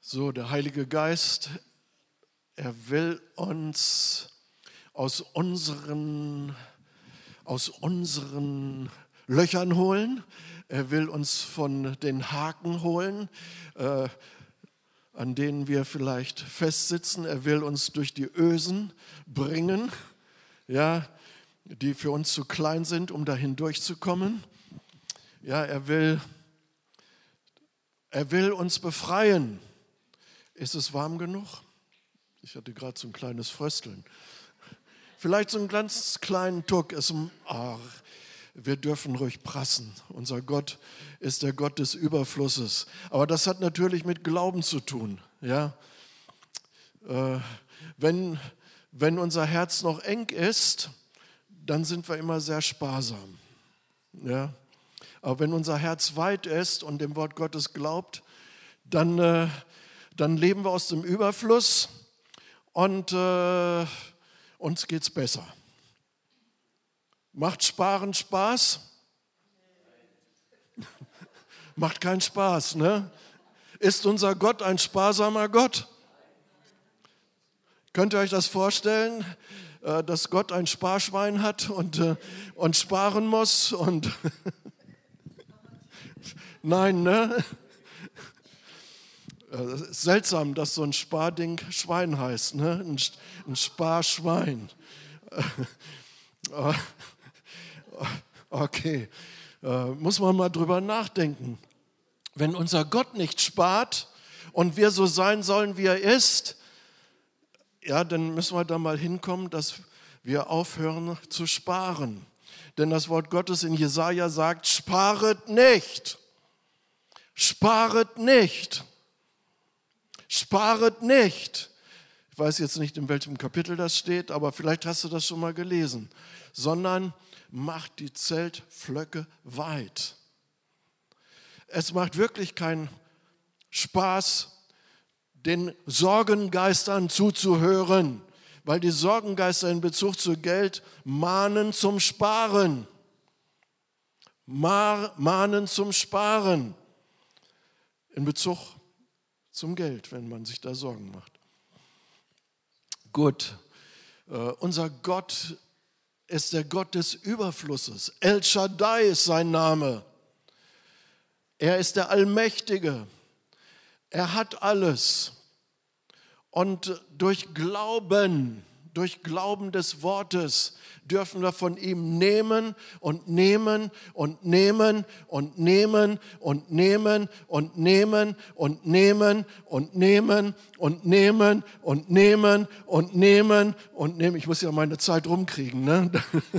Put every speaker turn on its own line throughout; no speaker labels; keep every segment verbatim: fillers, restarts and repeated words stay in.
So, der Heilige Geist, er will uns aus unseren, aus unseren Löchern holen. Er will uns von den Haken holen, äh, an denen wir vielleicht festsitzen. Er will uns durch die Ösen bringen, ja, die für uns zu klein sind, um da hindurchzukommen. Ja, er will, er will uns befreien. Ist es warm genug? Ich hatte gerade so ein kleines Frösteln. Vielleicht so einen ganz kleinen Tuck. Es, ach, wir dürfen ruhig prassen. Unser Gott ist der Gott des Überflusses. Aber das hat natürlich mit Glauben zu tun. Ja? Äh, wenn, wenn unser Herz noch eng ist, dann sind wir immer sehr sparsam. Ja? Aber wenn unser Herz weit ist und dem Wort Gottes glaubt, dann, äh, dann leben wir aus dem Überfluss und äh, uns geht es besser. Macht Sparen Spaß? Macht keinen Spaß, ne? Ist unser Gott ein sparsamer Gott? Könnt ihr euch das vorstellen, dass Gott ein Sparschwein hat und, und sparen muss? Und Nein, ne? Das ist seltsam, dass so ein Sparding Schwein heißt, ne? Ein, ein Sparschwein. Okay, muss man mal drüber nachdenken. Wenn unser Gott nicht spart und wir so sein sollen, wie er ist, ja, dann müssen wir da mal hinkommen, dass wir aufhören zu sparen. Denn das Wort Gottes in Jesaja sagt, sparet nicht. Sparet nicht. Sparet nicht. Ich weiß jetzt nicht, in welchem Kapitel das steht, aber vielleicht hast du das schon mal gelesen. Sondern macht die Zeltflöcke weit. Es macht wirklich keinen Spaß, den Sorgengeistern zuzuhören, weil die Sorgengeister in Bezug zu Geld mahnen zum Sparen. Mahnen zum Sparen in Bezug zum Geld, wenn man sich da Sorgen macht. Gut, äh, unser Gott ist der Gott des Überflusses. El Shaddai ist sein Name. Er ist der Allmächtige. Er hat alles. Und durch Glauben, durch Glauben des Wortes dürfen wir von ihm nehmen und nehmen und nehmen und nehmen und nehmen und nehmen und nehmen und nehmen und nehmen und nehmen und nehmen und nehmen. Ich muss ja meine Zeit rumkriegen, ne?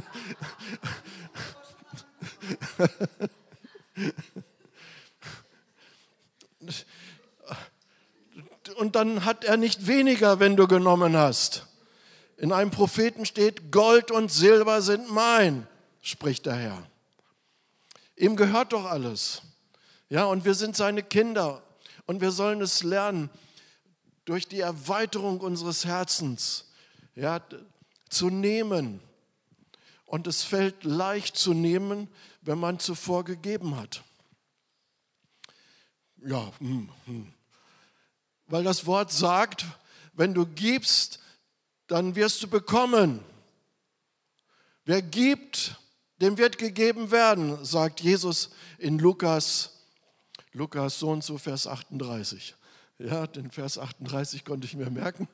Und dann hat er nicht weniger, wenn du genommen hast. In einem Propheten steht, Gold und Silber sind mein, spricht der Herr. Ihm gehört doch alles. Ja, und wir sind seine Kinder und wir sollen es lernen, durch die Erweiterung unseres Herzens, ja, zu nehmen. Und es fällt leicht zu nehmen, wenn man zuvor gegeben hat. Ja, hm, hm. Weil das Wort sagt, wenn du gibst, dann wirst du bekommen. Wer gibt, dem wird gegeben werden, sagt Jesus in Lukas, Lukas so und so, Vers achtunddreißig. Ja, den Vers achtunddreißig konnte ich mir merken.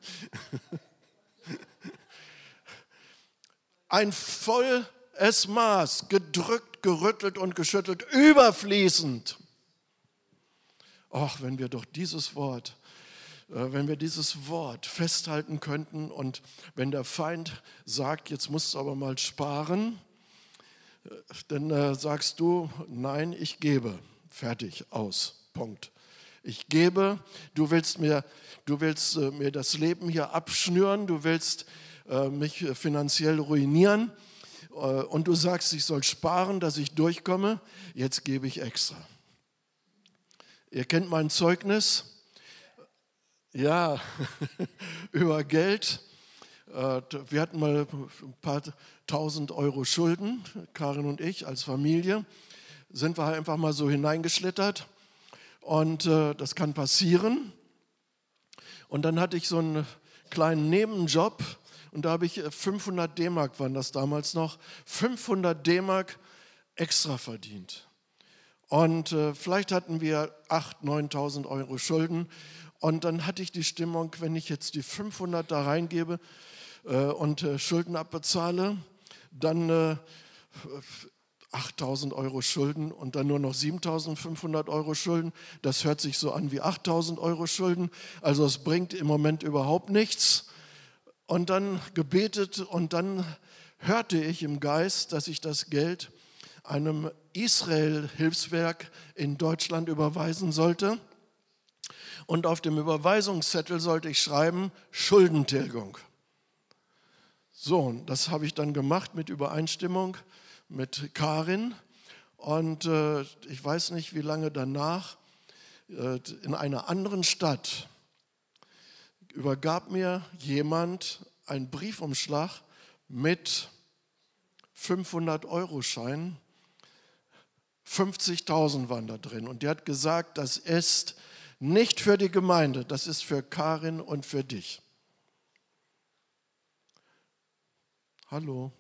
Ein volles Maß, gedrückt, gerüttelt und geschüttelt, überfließend. Ach, wenn wir doch dieses Wort Wenn wir dieses Wort festhalten könnten und wenn der Feind sagt, jetzt musst du aber mal sparen, dann äh, sagst du, nein, ich gebe. Fertig, aus, Punkt. Ich gebe, du willst mir, du willst, äh, mir das Leben hier abschnüren, du willst äh, mich finanziell ruinieren äh, und du sagst, ich soll sparen, dass ich durchkomme, jetzt gebe ich extra. Ihr kennt mein Zeugnis. Ja, über Geld. Wir hatten mal ein paar tausend Euro Schulden, Karin und ich als Familie. Sind wir einfach mal so hineingeschlittert. Und das kann passieren. Und dann hatte ich so einen kleinen Nebenjob und da habe ich fünfhundert D-Mark, waren das damals noch, fünfhundert D-Mark extra verdient. Und äh, vielleicht hatten wir achttausend, neuntausend Euro Schulden. Und dann hatte ich die Stimmung, wenn ich jetzt die fünfhundert da reingebe äh, und äh, Schulden abbezahle, dann äh, achttausend Euro Schulden und dann nur noch siebentausendfünfhundert Euro Schulden. Das hört sich so an wie achttausend Euro Schulden. Also es bringt im Moment überhaupt nichts. Und dann gebetet und dann hörte ich im Geist, dass ich das Geld einem Israel-Hilfswerk in Deutschland überweisen sollte. Und auf dem Überweisungszettel sollte ich schreiben, Schuldentilgung. So, und das habe ich dann gemacht mit Übereinstimmung mit Karin. Und äh, ich weiß nicht, wie lange danach, äh, in einer anderen Stadt, übergab mir jemand einen Briefumschlag mit fünfhundert Euro Schein. fünfzigtausend waren da drin. Und der hat gesagt, das ist nicht für die Gemeinde, das ist für Karin und für dich. Hallo.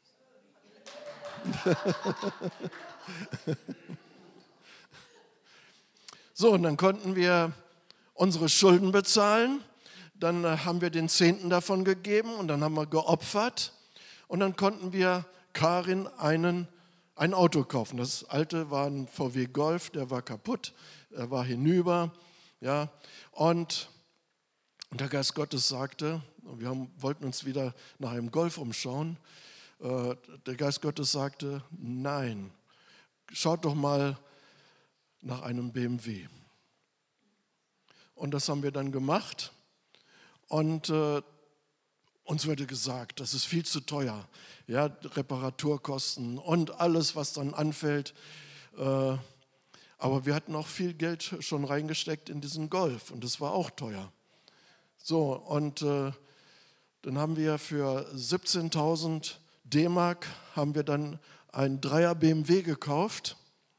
So, und dann konnten wir unsere Schulden bezahlen. Dann haben wir den Zehnten davon gegeben und dann haben wir geopfert. Und dann konnten wir Karin einen, ein Auto kaufen. Das alte war ein V W Golf, der war kaputt, er war hinüber. Ja. Und der Geist Gottes sagte, wir haben, wollten uns wieder nach einem Golf umschauen. Äh, der Geist Gottes sagte, nein, schaut doch mal nach einem B M W. Und das haben wir dann gemacht. Und äh, uns wurde gesagt, das ist viel zu teuer. Ja, Reparaturkosten und alles, was dann anfällt. Äh, aber wir hatten auch viel Geld schon reingesteckt in diesen Golf und das war auch teuer. So, und äh, dann haben wir für siebzehntausend D-Mark haben wir dann einen Dreier B M W gekauft.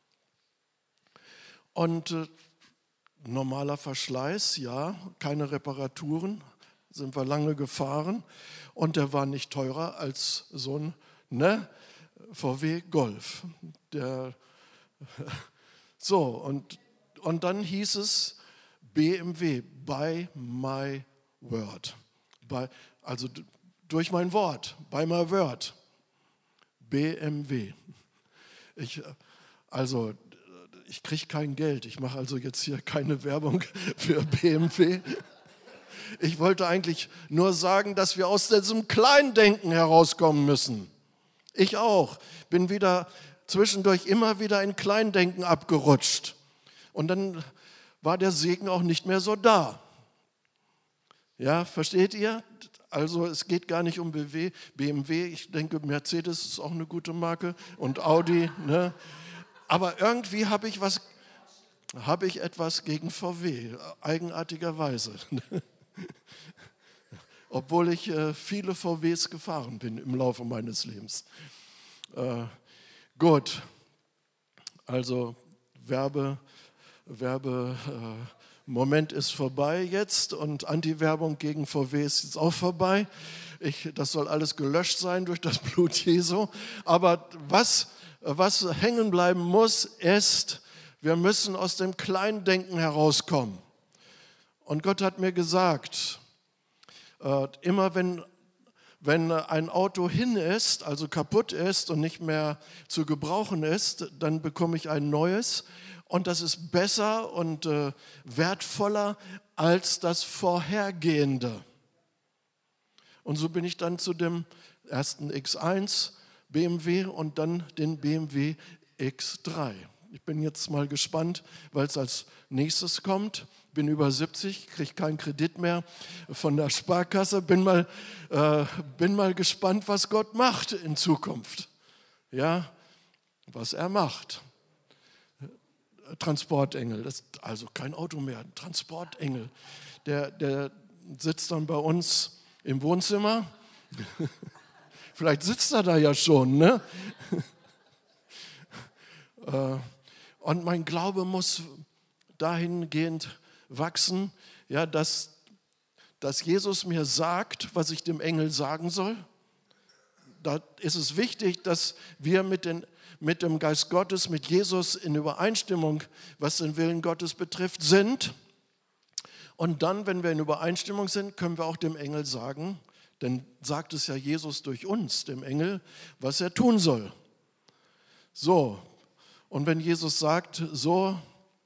Und äh, normaler Verschleiß, ja, keine Reparaturen, sind wir lange gefahren. Und der war nicht teurer als so ein ne, V W Golf. Der, so, und, und dann hieß es B M W, by my word. By, also durch mein Wort, by my word. B M W. Ich, also, ich kriege kein Geld. Ich mache also jetzt hier keine Werbung für B M W. Ich wollte eigentlich nur sagen, dass wir aus diesem Kleindenken herauskommen müssen. Ich auch. Bin wieder zwischendurch immer wieder in Kleindenken abgerutscht. Und dann war der Segen auch nicht mehr so da. Ja, versteht ihr? Also es geht gar nicht um B M W. Ich denke, Mercedes ist auch eine gute Marke und Audi. Ne? Aber irgendwie habe ich, was, habe ich etwas gegen V W, eigenartigerweise. Obwohl ich äh, viele V Ws gefahren bin im Laufe meines Lebens. Äh, gut, also Werbe, Werbe äh, Moment ist vorbei jetzt und Anti-Werbung gegen V W ist jetzt auch vorbei. Ich, das soll alles gelöscht sein durch das Blut Jesu. Aber was, was hängen bleiben muss, ist, wir müssen aus dem Kleindenken herauskommen. Und Gott hat mir gesagt, äh, immer wenn, wenn ein Auto hin ist, also kaputt ist und nicht mehr zu gebrauchen ist, dann bekomme ich ein neues. Und das ist besser und äh, wertvoller als das vorhergehende. Und so bin ich dann zu dem ersten X eins B M W und dann den B M W X drei. Ich bin jetzt mal gespannt, weil es als nächstes kommt. Bin über siebzig, kriege keinen Kredit mehr von der Sparkasse. Bin mal, äh, bin mal gespannt, was Gott macht in Zukunft. Ja, was er macht. Transportengel, das ist also kein Auto mehr, Transportengel. Der, der sitzt dann bei uns im Wohnzimmer. Vielleicht sitzt er da ja schon, ne? Und mein Glaube muss dahingehend wachsen, ja, dass, dass Jesus mir sagt, was ich dem Engel sagen soll. Da ist es wichtig, dass wir mit, den, mit dem Geist Gottes, mit Jesus in Übereinstimmung, was den Willen Gottes betrifft, sind. Und dann, wenn wir in Übereinstimmung sind, können wir auch dem Engel sagen, denn sagt es ja Jesus durch uns, dem Engel, was er tun soll. So, und wenn Jesus sagt, so,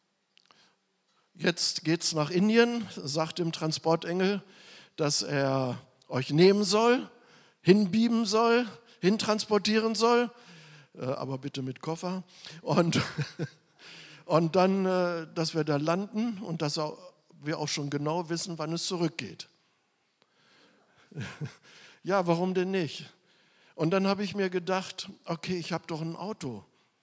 jetzt geht's nach Indien, sagt dem Transportengel, dass er euch nehmen soll, hinbieben soll, hintransportieren soll, aber bitte mit Koffer. Und, und dann, dass wir da landen und dass wir auch schon genau wissen, wann es zurückgeht. Ja, warum denn nicht? Und dann habe ich mir gedacht, okay, ich habe doch ein Auto.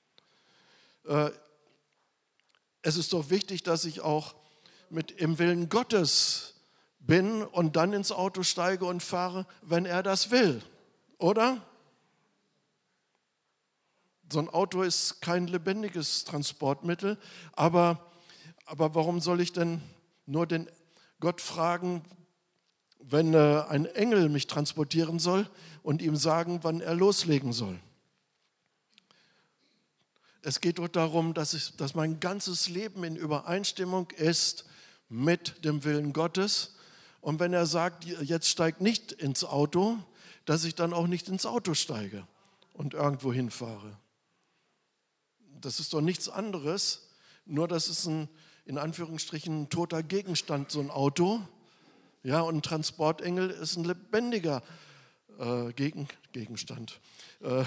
Es ist doch wichtig, dass ich auch mit im Willen Gottes bin und dann ins Auto steige und fahre, wenn er das will, oder? So ein Auto ist kein lebendiges Transportmittel, aber, aber warum soll ich denn nur den Gott fragen, wenn äh, ein Engel mich transportieren soll und ihm sagen, wann er loslegen soll? Es geht doch darum, dass, ich, dass mein ganzes Leben in Übereinstimmung ist mit dem Willen Gottes. Und wenn er sagt, jetzt steig nicht ins Auto, dass ich dann auch nicht ins Auto steige und irgendwo hinfahre. Das ist doch nichts anderes, nur das ist ein, in Anführungsstrichen, ein toter Gegenstand, so ein Auto. Ja, und ein Transportengel ist ein lebendiger äh, Gegen, Gegenstand. Äh,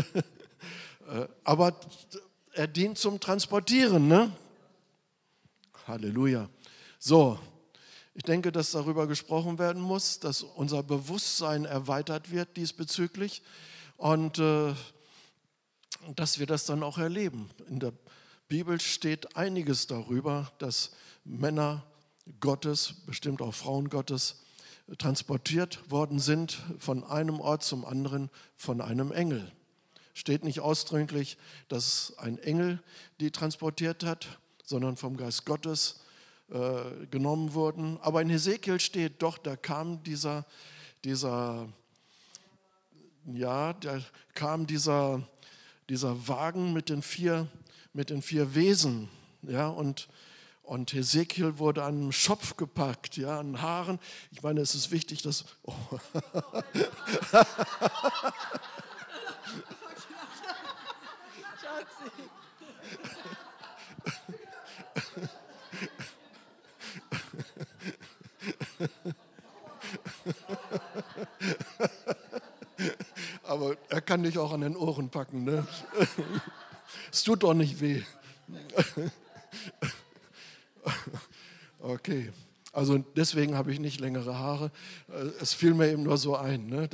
aber er dient zum Transportieren, ne? Halleluja. So, ich denke, dass darüber gesprochen werden muss, dass unser Bewusstsein erweitert wird diesbezüglich und äh, dass wir das dann auch erleben. In der Bibel steht einiges darüber, dass Männer Gottes, bestimmt auch Frauen Gottes, transportiert worden sind von einem Ort zum anderen von einem Engel. Steht nicht ausdrücklich, dass ein Engel die transportiert hat, sondern vom Geist Gottes äh, genommen wurden. Aber in Hesekiel steht doch, da kam dieser, dieser, ja, da kam dieser, dieser Wagen mit den vier, mit den vier Wesen, ja, und Und Hesekiel wurde an einem Schopf gepackt, ja, an Haaren. Ich meine, es ist wichtig, dass... Oh. Aber er kann dich auch an den Ohren packen, ne? Es tut doch nicht weh. Okay, also deswegen habe ich nicht längere Haare. Es fiel mir eben nur so ein. Ne?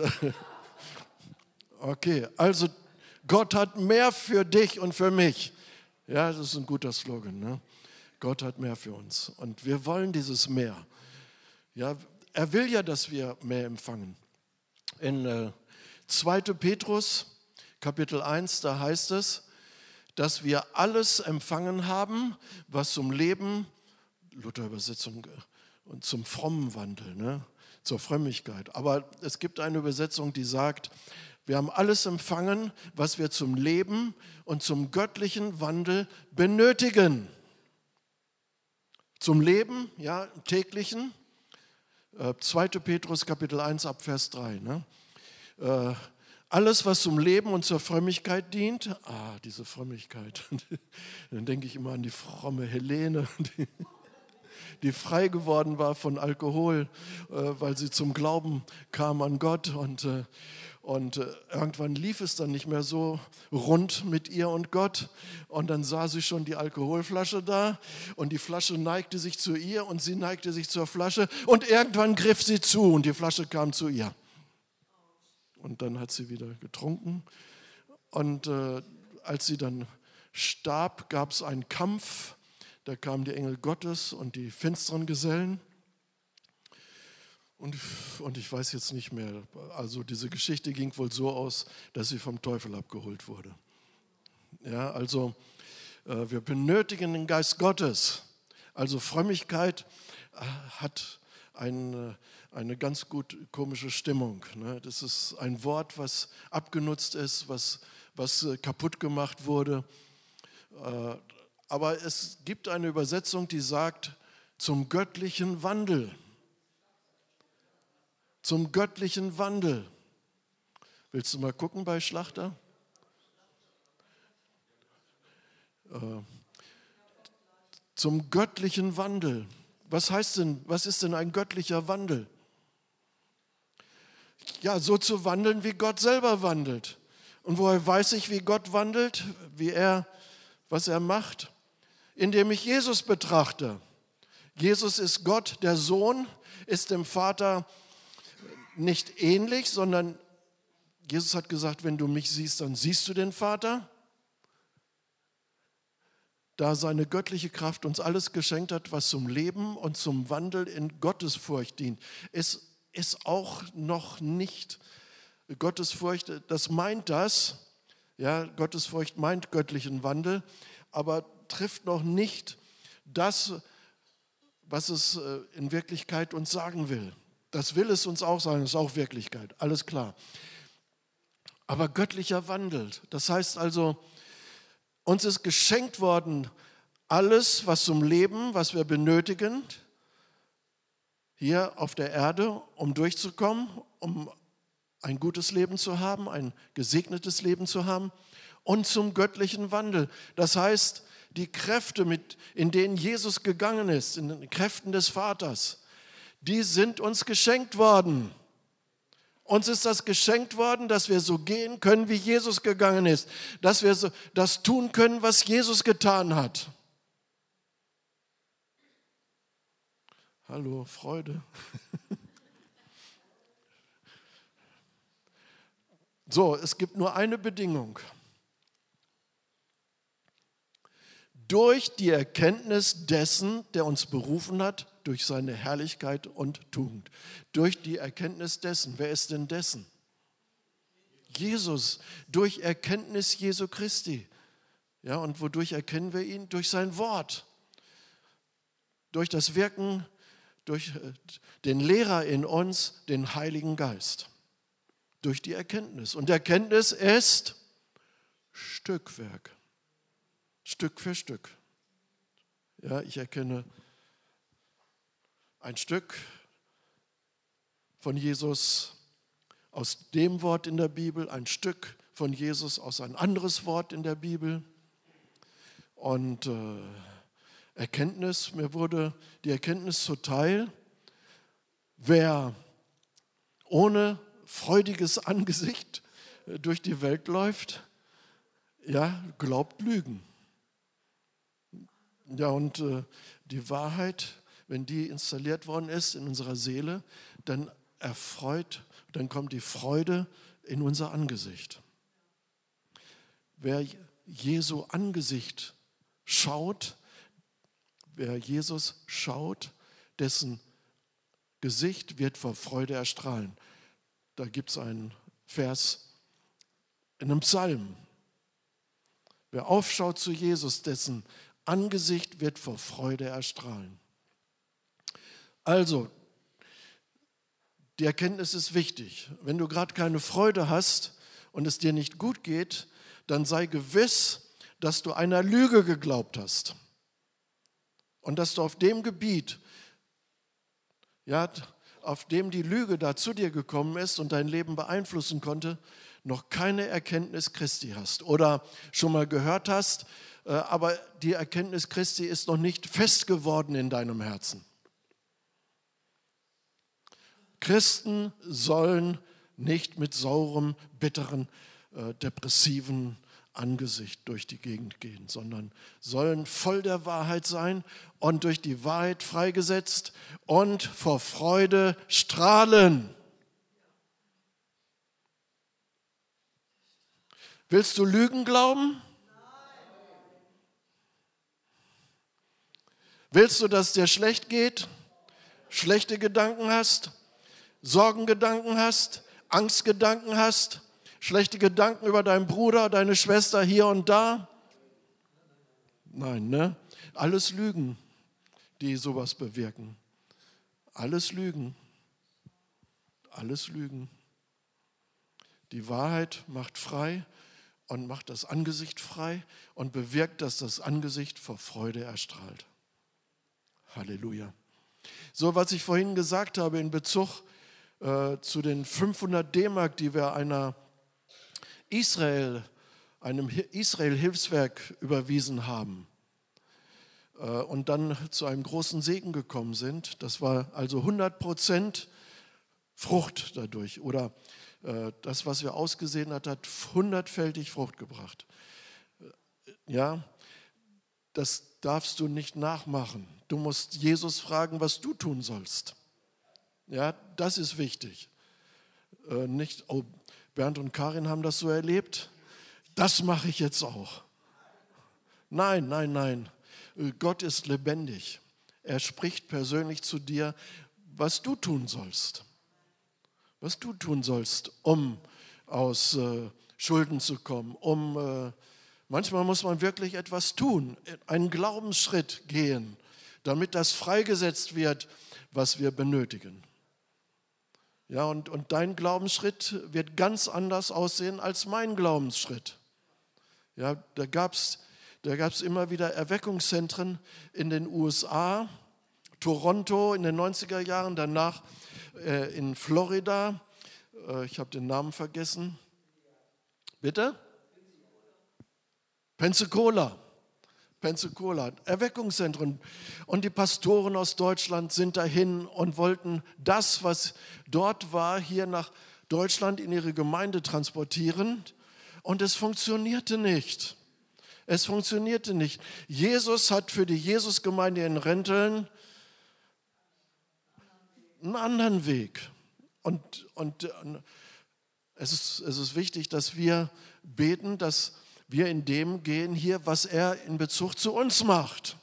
Okay, also Gott hat mehr für dich und für mich. Ja, das ist ein guter Slogan. Ne? Gott hat mehr für uns und wir wollen dieses Mehr. Ja, er will ja, dass wir mehr empfangen. In äh, zweiter Petrus, Kapitel eins, da heißt es, dass wir alles empfangen haben, was zum Leben, Luther-Übersetzung, und zum frommen Wandel, ne, zur Frömmigkeit. Aber es gibt eine Übersetzung, die sagt, wir haben alles empfangen, was wir zum Leben und zum göttlichen Wandel benötigen. Zum Leben, ja, im täglichen, äh, zweiter Petrus, Kapitel eins, ab Vers drei, ne, äh, alles, was zum Leben und zur Frömmigkeit dient, ah, diese Frömmigkeit, dann denke ich immer an die fromme Helene, die, die frei geworden war von Alkohol, weil sie zum Glauben kam an Gott und, und irgendwann lief es dann nicht mehr so rund mit ihr und Gott und dann sah sie schon die Alkoholflasche da und die Flasche neigte sich zu ihr und sie neigte sich zur Flasche und irgendwann griff sie zu und die Flasche kam zu ihr. Und dann hat sie wieder getrunken. Und äh, als sie dann starb, gab es einen Kampf. Da kamen die Engel Gottes und die finsteren Gesellen. Und, und ich weiß jetzt nicht mehr. Also diese Geschichte ging wohl so aus, dass sie vom Teufel abgeholt wurde. Ja, also äh, wir benötigen den Geist Gottes. Also Frömmigkeit äh, hat ein, eine ganz gut komische Stimmung. Ne? Das ist ein Wort, was abgenutzt ist, was, was kaputt gemacht wurde. Aber es gibt eine Übersetzung, die sagt, zum göttlichen Wandel. Zum göttlichen Wandel. Willst du mal gucken bei Schlachter? Zum göttlichen Wandel. Was heißt denn, was ist denn ein göttlicher Wandel? Ja, so zu wandeln, wie Gott selber wandelt. Und woher weiß ich, wie Gott wandelt, wie er, was er macht? Indem ich Jesus betrachte. Jesus ist Gott, der Sohn, ist dem Vater nicht ähnlich, sondern Jesus hat gesagt, wenn du mich siehst, dann siehst du den Vater. Da seine göttliche Kraft uns alles geschenkt hat, was zum Leben und zum Wandel in Gottesfurcht dient, ist, ist auch noch nicht Gottesfurcht, das meint das, ja, Gottesfurcht meint göttlichen Wandel, aber trifft noch nicht das, was es in Wirklichkeit uns sagen will. Das will es uns auch sagen, das ist auch Wirklichkeit, alles klar. Aber göttlicher Wandel, das heißt also, uns ist geschenkt worden, alles, was zum Leben, was wir benötigen, hier auf der Erde, um durchzukommen, um ein gutes Leben zu haben, ein gesegnetes Leben zu haben und zum göttlichen Wandel. Das heißt, die Kräfte, mit, in denen Jesus gegangen ist, in den Kräften des Vaters, die sind uns geschenkt worden. Uns ist das geschenkt worden, dass wir so gehen können, wie Jesus gegangen ist. Dass wir so das tun können, was Jesus getan hat. Hallo, Freude. So, es gibt nur eine Bedingung. Durch die Erkenntnis dessen, der uns berufen hat, durch seine Herrlichkeit und Tugend. Durch die Erkenntnis dessen. Wer ist denn dessen? Jesus. Durch Erkenntnis Jesu Christi. Ja, und wodurch erkennen wir ihn? Durch sein Wort. Durch das Wirken, durch den Lehrer in uns, den Heiligen Geist. Durch die Erkenntnis. Und Erkenntnis ist Stückwerk. Stück für Stück. Ja, ich erkenne ein Stück von Jesus aus dem Wort in der Bibel, ein Stück von Jesus aus ein anderes Wort in der Bibel. Und äh, Erkenntnis, mir wurde die Erkenntnis zuteil, wer ohne freudiges Angesicht durch die Welt läuft, ja, glaubt Lügen. Ja, und äh, die Wahrheit, wenn die installiert worden ist in unserer Seele, dann erfreut, dann kommt die Freude in unser Angesicht. Wer Jesu Angesicht schaut, wer Jesus schaut, dessen Gesicht wird vor Freude erstrahlen. Da gibt es einen Vers in einem Psalm. Wer aufschaut zu Jesus, dessen Angesicht wird vor Freude erstrahlen. Also, die Erkenntnis ist wichtig. Wenn du gerade keine Freude hast und es dir nicht gut geht, dann sei gewiss, dass du einer Lüge geglaubt hast. Und dass du auf dem Gebiet, ja, auf dem die Lüge da zu dir gekommen ist und dein Leben beeinflussen konnte, noch keine Erkenntnis Christi hast. Oder schon mal gehört hast, aber die Erkenntnis Christi ist noch nicht fest geworden in deinem Herzen. Christen sollen nicht mit saurem, bitteren, äh, depressiven Angesicht durch die Gegend gehen, sondern sollen voll der Wahrheit sein und durch die Wahrheit freigesetzt und vor Freude strahlen. Willst du Lügen glauben? Willst du, dass es dir schlecht geht, schlechte Gedanken hast, Sorgengedanken hast, Angstgedanken hast, schlechte Gedanken über deinen Bruder, deine Schwester hier und da? Nein, ne? Alles Lügen, die sowas bewirken. Alles Lügen. Alles Lügen. Die Wahrheit macht frei und macht das Angesicht frei und bewirkt, dass das Angesicht vor Freude erstrahlt. Halleluja. So, was ich vorhin gesagt habe in Bezug äh, zu den fünfhundert D-Mark, die wir einer Israel, einem Israel-Hilfswerk überwiesen haben äh, und dann zu einem großen Segen gekommen sind. Das war also hundert Prozent Frucht dadurch oder äh, das, was wir ausgesehen hat, hat hundertfältig Frucht gebracht. Ja, das darfst du nicht nachmachen. Du musst Jesus fragen, was du tun sollst. Ja, das ist wichtig. Äh, nicht, oh, Bernd und Karin haben das so erlebt, das mache ich jetzt auch. Nein, nein, nein. Gott ist lebendig. Er spricht persönlich zu dir, was du tun sollst. Was du tun sollst, um aus äh, Schulden zu kommen. Um, äh, manchmal muss man wirklich etwas tun, einen Glaubensschritt gehen, damit das freigesetzt wird, was wir benötigen. Ja, und, und dein Glaubensschritt wird ganz anders aussehen als mein Glaubensschritt. Ja, da gab es da gab's immer wieder Erweckungszentren in den U S A, Toronto in den neunziger Jahren, danach äh, in Florida. Äh, ich habe den Namen vergessen. Bitte? Pensacola. Pensacola, Erweckungszentren. Und die Pastoren aus Deutschland sind dahin und wollten das, was dort war, hier nach Deutschland in ihre Gemeinde transportieren. Und es funktionierte nicht. Es funktionierte nicht. Jesus hat für die Jesusgemeinde in Renteln einen anderen Weg. Und, und es ist, es ist wichtig, dass wir beten, dass wir in dem gehen hier, was er in Bezug zu uns macht.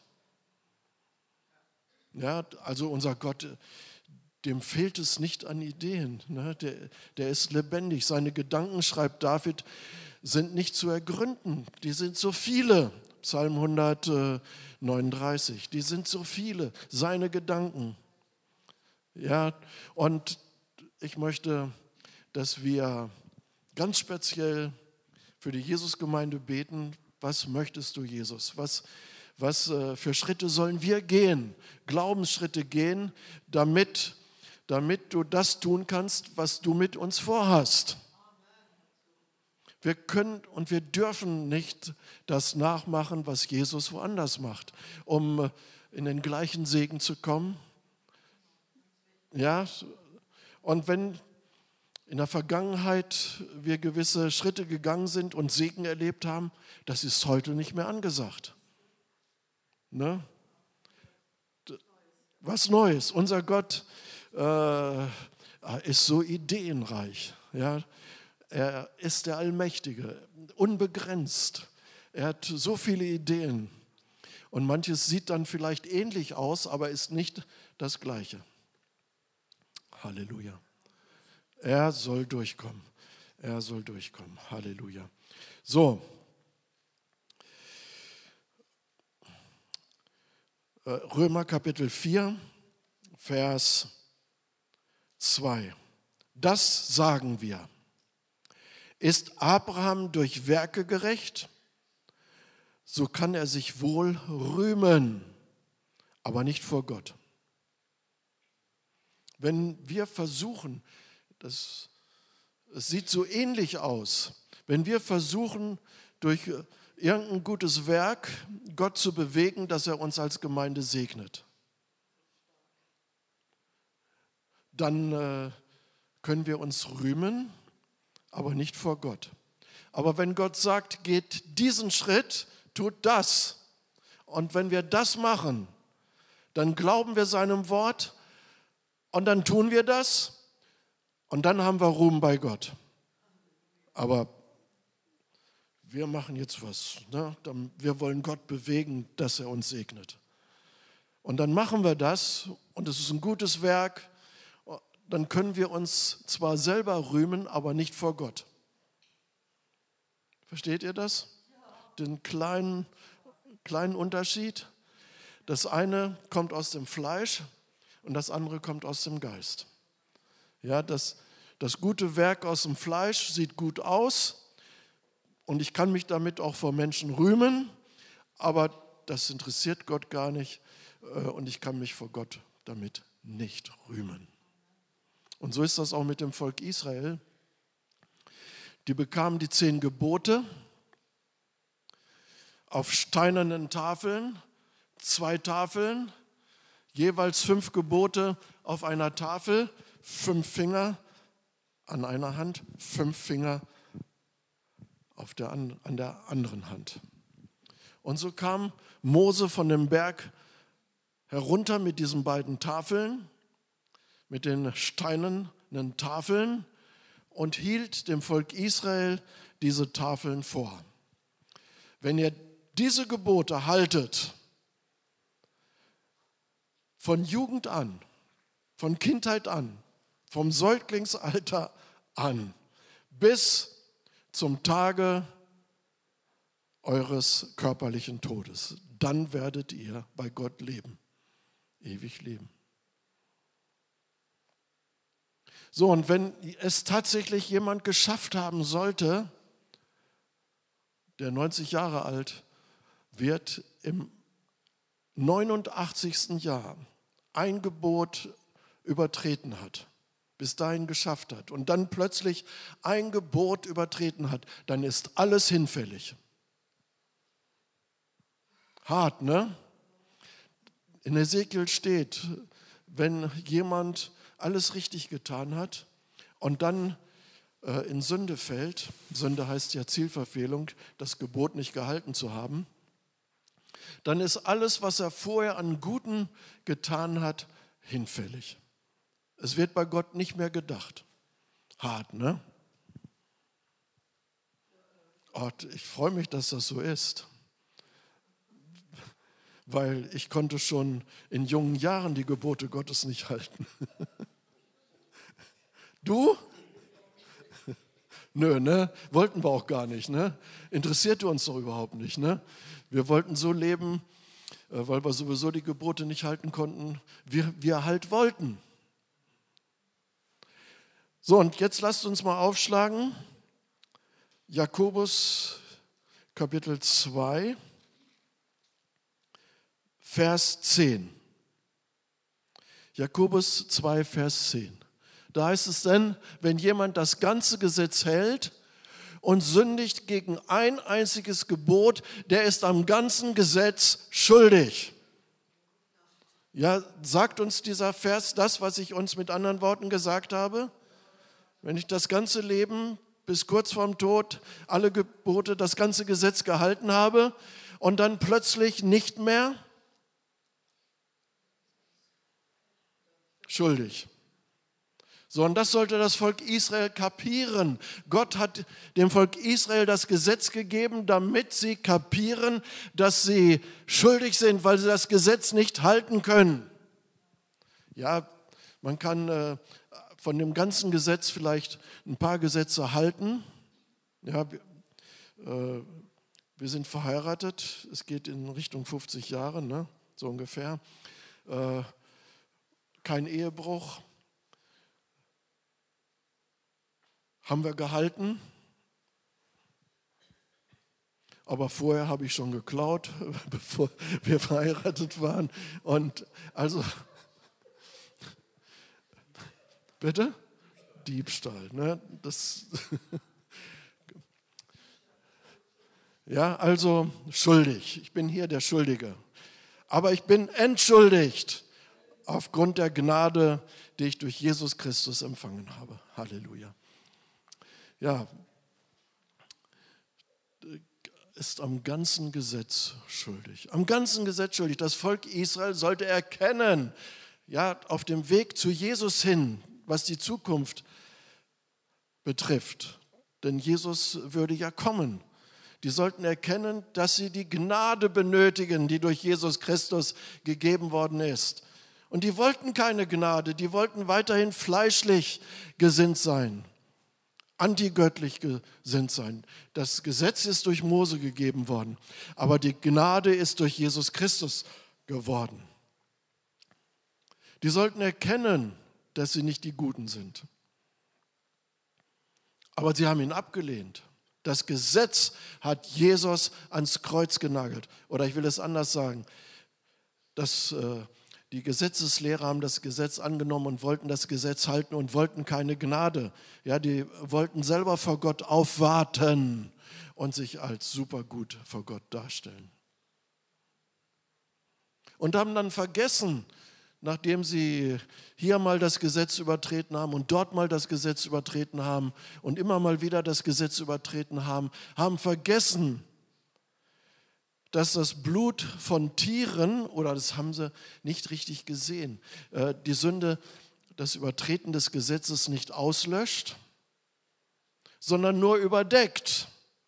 Ja, also unser Gott, dem fehlt es nicht an Ideen. Ne? Der, der ist lebendig. Seine Gedanken, schreibt David, sind nicht zu ergründen. Die sind so viele. Psalm hundertneununddreißig. Die sind so viele. Seine Gedanken. Ja, und ich möchte, dass wir ganz speziell für die Jesusgemeinde beten. Was möchtest du, Jesus? Was, was äh, für Schritte sollen wir gehen? Glaubensschritte gehen, damit, damit du das tun kannst, was du mit uns vorhast. Wir können und wir dürfen nicht das nachmachen, was Jesus woanders macht, um in den gleichen Segen zu kommen. Ja, und wenn in der Vergangenheit wir gewisse Schritte gegangen sind und Segen erlebt haben, das ist heute nicht mehr angesagt. Ne? Was Neues. Unser Gott äh, ist so ideenreich. Ja? Er ist der Allmächtige, unbegrenzt. Er hat so viele Ideen. Und manches sieht dann vielleicht ähnlich aus, aber ist nicht das Gleiche. Halleluja. Er soll durchkommen. Er soll durchkommen. Halleluja. So. Römer Kapitel vier, Vers zwei. Das sagen wir. Ist Abraham durch Werke gerecht? So kann er sich wohl rühmen, aber nicht vor Gott. Wenn wir versuchen, das, es sieht so ähnlich aus, wenn wir versuchen, durch irgendein gutes Werk Gott zu bewegen, dass er uns als Gemeinde segnet, dann äh, können wir uns rühmen, aber nicht vor Gott. Aber wenn Gott sagt, geht diesen Schritt, tut das. Und wenn wir das machen, dann glauben wir seinem Wort und dann tun wir das und dann haben wir Ruhm bei Gott. Aber wir machen jetzt was. Ne? Wir wollen Gott bewegen, dass er uns segnet. Und dann machen wir das und es ist ein gutes Werk. Dann können wir uns zwar selber rühmen, aber nicht vor Gott. Versteht ihr das? Den kleinen, kleinen Unterschied. Das eine kommt aus dem Fleisch und das andere kommt aus dem Geist. Ja, das, das gute Werk aus dem Fleisch sieht gut aus und ich kann mich damit auch vor Menschen rühmen, aber das interessiert Gott gar nicht und ich kann mich vor Gott damit nicht rühmen. Und so ist das auch mit dem Volk Israel. Die bekamen die zehn Gebote auf steinernen Tafeln, zwei Tafeln, jeweils fünf Gebote auf einer Tafel, fünf Finger an einer Hand, fünf Finger auf der, an der anderen Hand. Und so kam Mose von dem Berg herunter mit diesen beiden Tafeln, mit den steinernen Tafeln und hielt dem Volk Israel diese Tafeln vor. Wenn ihr diese Gebote haltet, von Jugend an, von Kindheit an, vom Säuglingsalter an, bis zum Tage eures körperlichen Todes, dann werdet ihr bei Gott leben, ewig leben. So, und wenn es tatsächlich jemand geschafft haben sollte, der neunzig Jahre alt wird, im neunundachtzigsten Jahr ein Gebot übertreten hat, bis dahin geschafft hat und dann plötzlich ein Gebot übertreten hat, dann ist alles hinfällig. Hart, ne? In Hesekiel steht, wenn jemand alles richtig getan hat und dann äh, in Sünde fällt, Sünde heißt ja Zielverfehlung, das Gebot nicht gehalten zu haben, dann ist alles, was er vorher an Guten getan hat, hinfällig. Es wird bei Gott nicht mehr gedacht. Hart, ne? Oh, ich freue mich, dass das so ist. Weil ich konnte schon in jungen Jahren die Gebote Gottes nicht halten. Du? Nö, ne? Wollten wir auch gar nicht, ne? Interessierte uns doch überhaupt nicht, ne? Wir wollten so leben, weil wir sowieso die Gebote nicht halten konnten, wie wir halt wollten. So, und jetzt lasst uns mal aufschlagen. Jakobus Kapitel zwei, Vers zehn. Jakobus zwei, Vers zehn. Da heißt es denn, wenn jemand das ganze Gesetz hält und sündigt gegen ein einziges Gebot, der ist am ganzen Gesetz schuldig. Ja, sagt uns dieser Vers das, was ich uns mit anderen Worten gesagt habe? Wenn ich das ganze Leben bis kurz vorm Tod alle Gebote, das ganze Gesetz gehalten habe und dann plötzlich nicht mehr, schuldig. So, und das sollte das Volk Israel kapieren. Gott hat dem Volk Israel das Gesetz gegeben, damit sie kapieren, dass sie schuldig sind, weil sie das Gesetz nicht halten können. Ja, man kann äh, von dem ganzen Gesetz vielleicht ein paar Gesetze halten. Ja, äh, wir sind verheiratet, es geht in Richtung fünfzig Jahre, ne? So ungefähr. Äh, kein Ehebruch. Haben wir gehalten, aber vorher habe ich schon geklaut, bevor wir verheiratet waren. Und also, bitte? Diebstahl, ne? Das, ja, also schuldig. Ich bin hier der Schuldige. Aber ich bin entschuldigt aufgrund der Gnade, die ich durch Jesus Christus empfangen habe. Halleluja. Ja, ist am ganzen Gesetz schuldig. Am ganzen Gesetz schuldig. Das Volk Israel sollte erkennen, ja, auf dem Weg zu Jesus hin, was die Zukunft betrifft. Denn Jesus würde ja kommen. Die sollten erkennen, dass sie die Gnade benötigen, die durch Jesus Christus gegeben worden ist. Und die wollten keine Gnade, die wollten weiterhin fleischlich gesinnt sein. Antigöttlich gesinnt sein. Das Gesetz ist durch Mose gegeben worden, aber die Gnade ist durch Jesus Christus geworden. Die sollten erkennen, dass sie nicht die Guten sind. Aber sie haben ihn abgelehnt. Das Gesetz hat Jesus ans Kreuz genagelt. Oder ich will es anders sagen. Das, äh, die Gesetzeslehrer haben das Gesetz angenommen und wollten das Gesetz halten und wollten keine Gnade. Ja, die wollten selber vor Gott aufwarten und sich als supergut vor Gott darstellen. Und haben dann vergessen, nachdem sie hier mal das Gesetz übertreten haben und dort mal das Gesetz übertreten haben und immer mal wieder das Gesetz übertreten haben, haben vergessen, dass das Blut von Tieren, oder das haben sie nicht richtig gesehen, die Sünde, das Übertreten des Gesetzes nicht auslöscht, sondern nur überdeckt.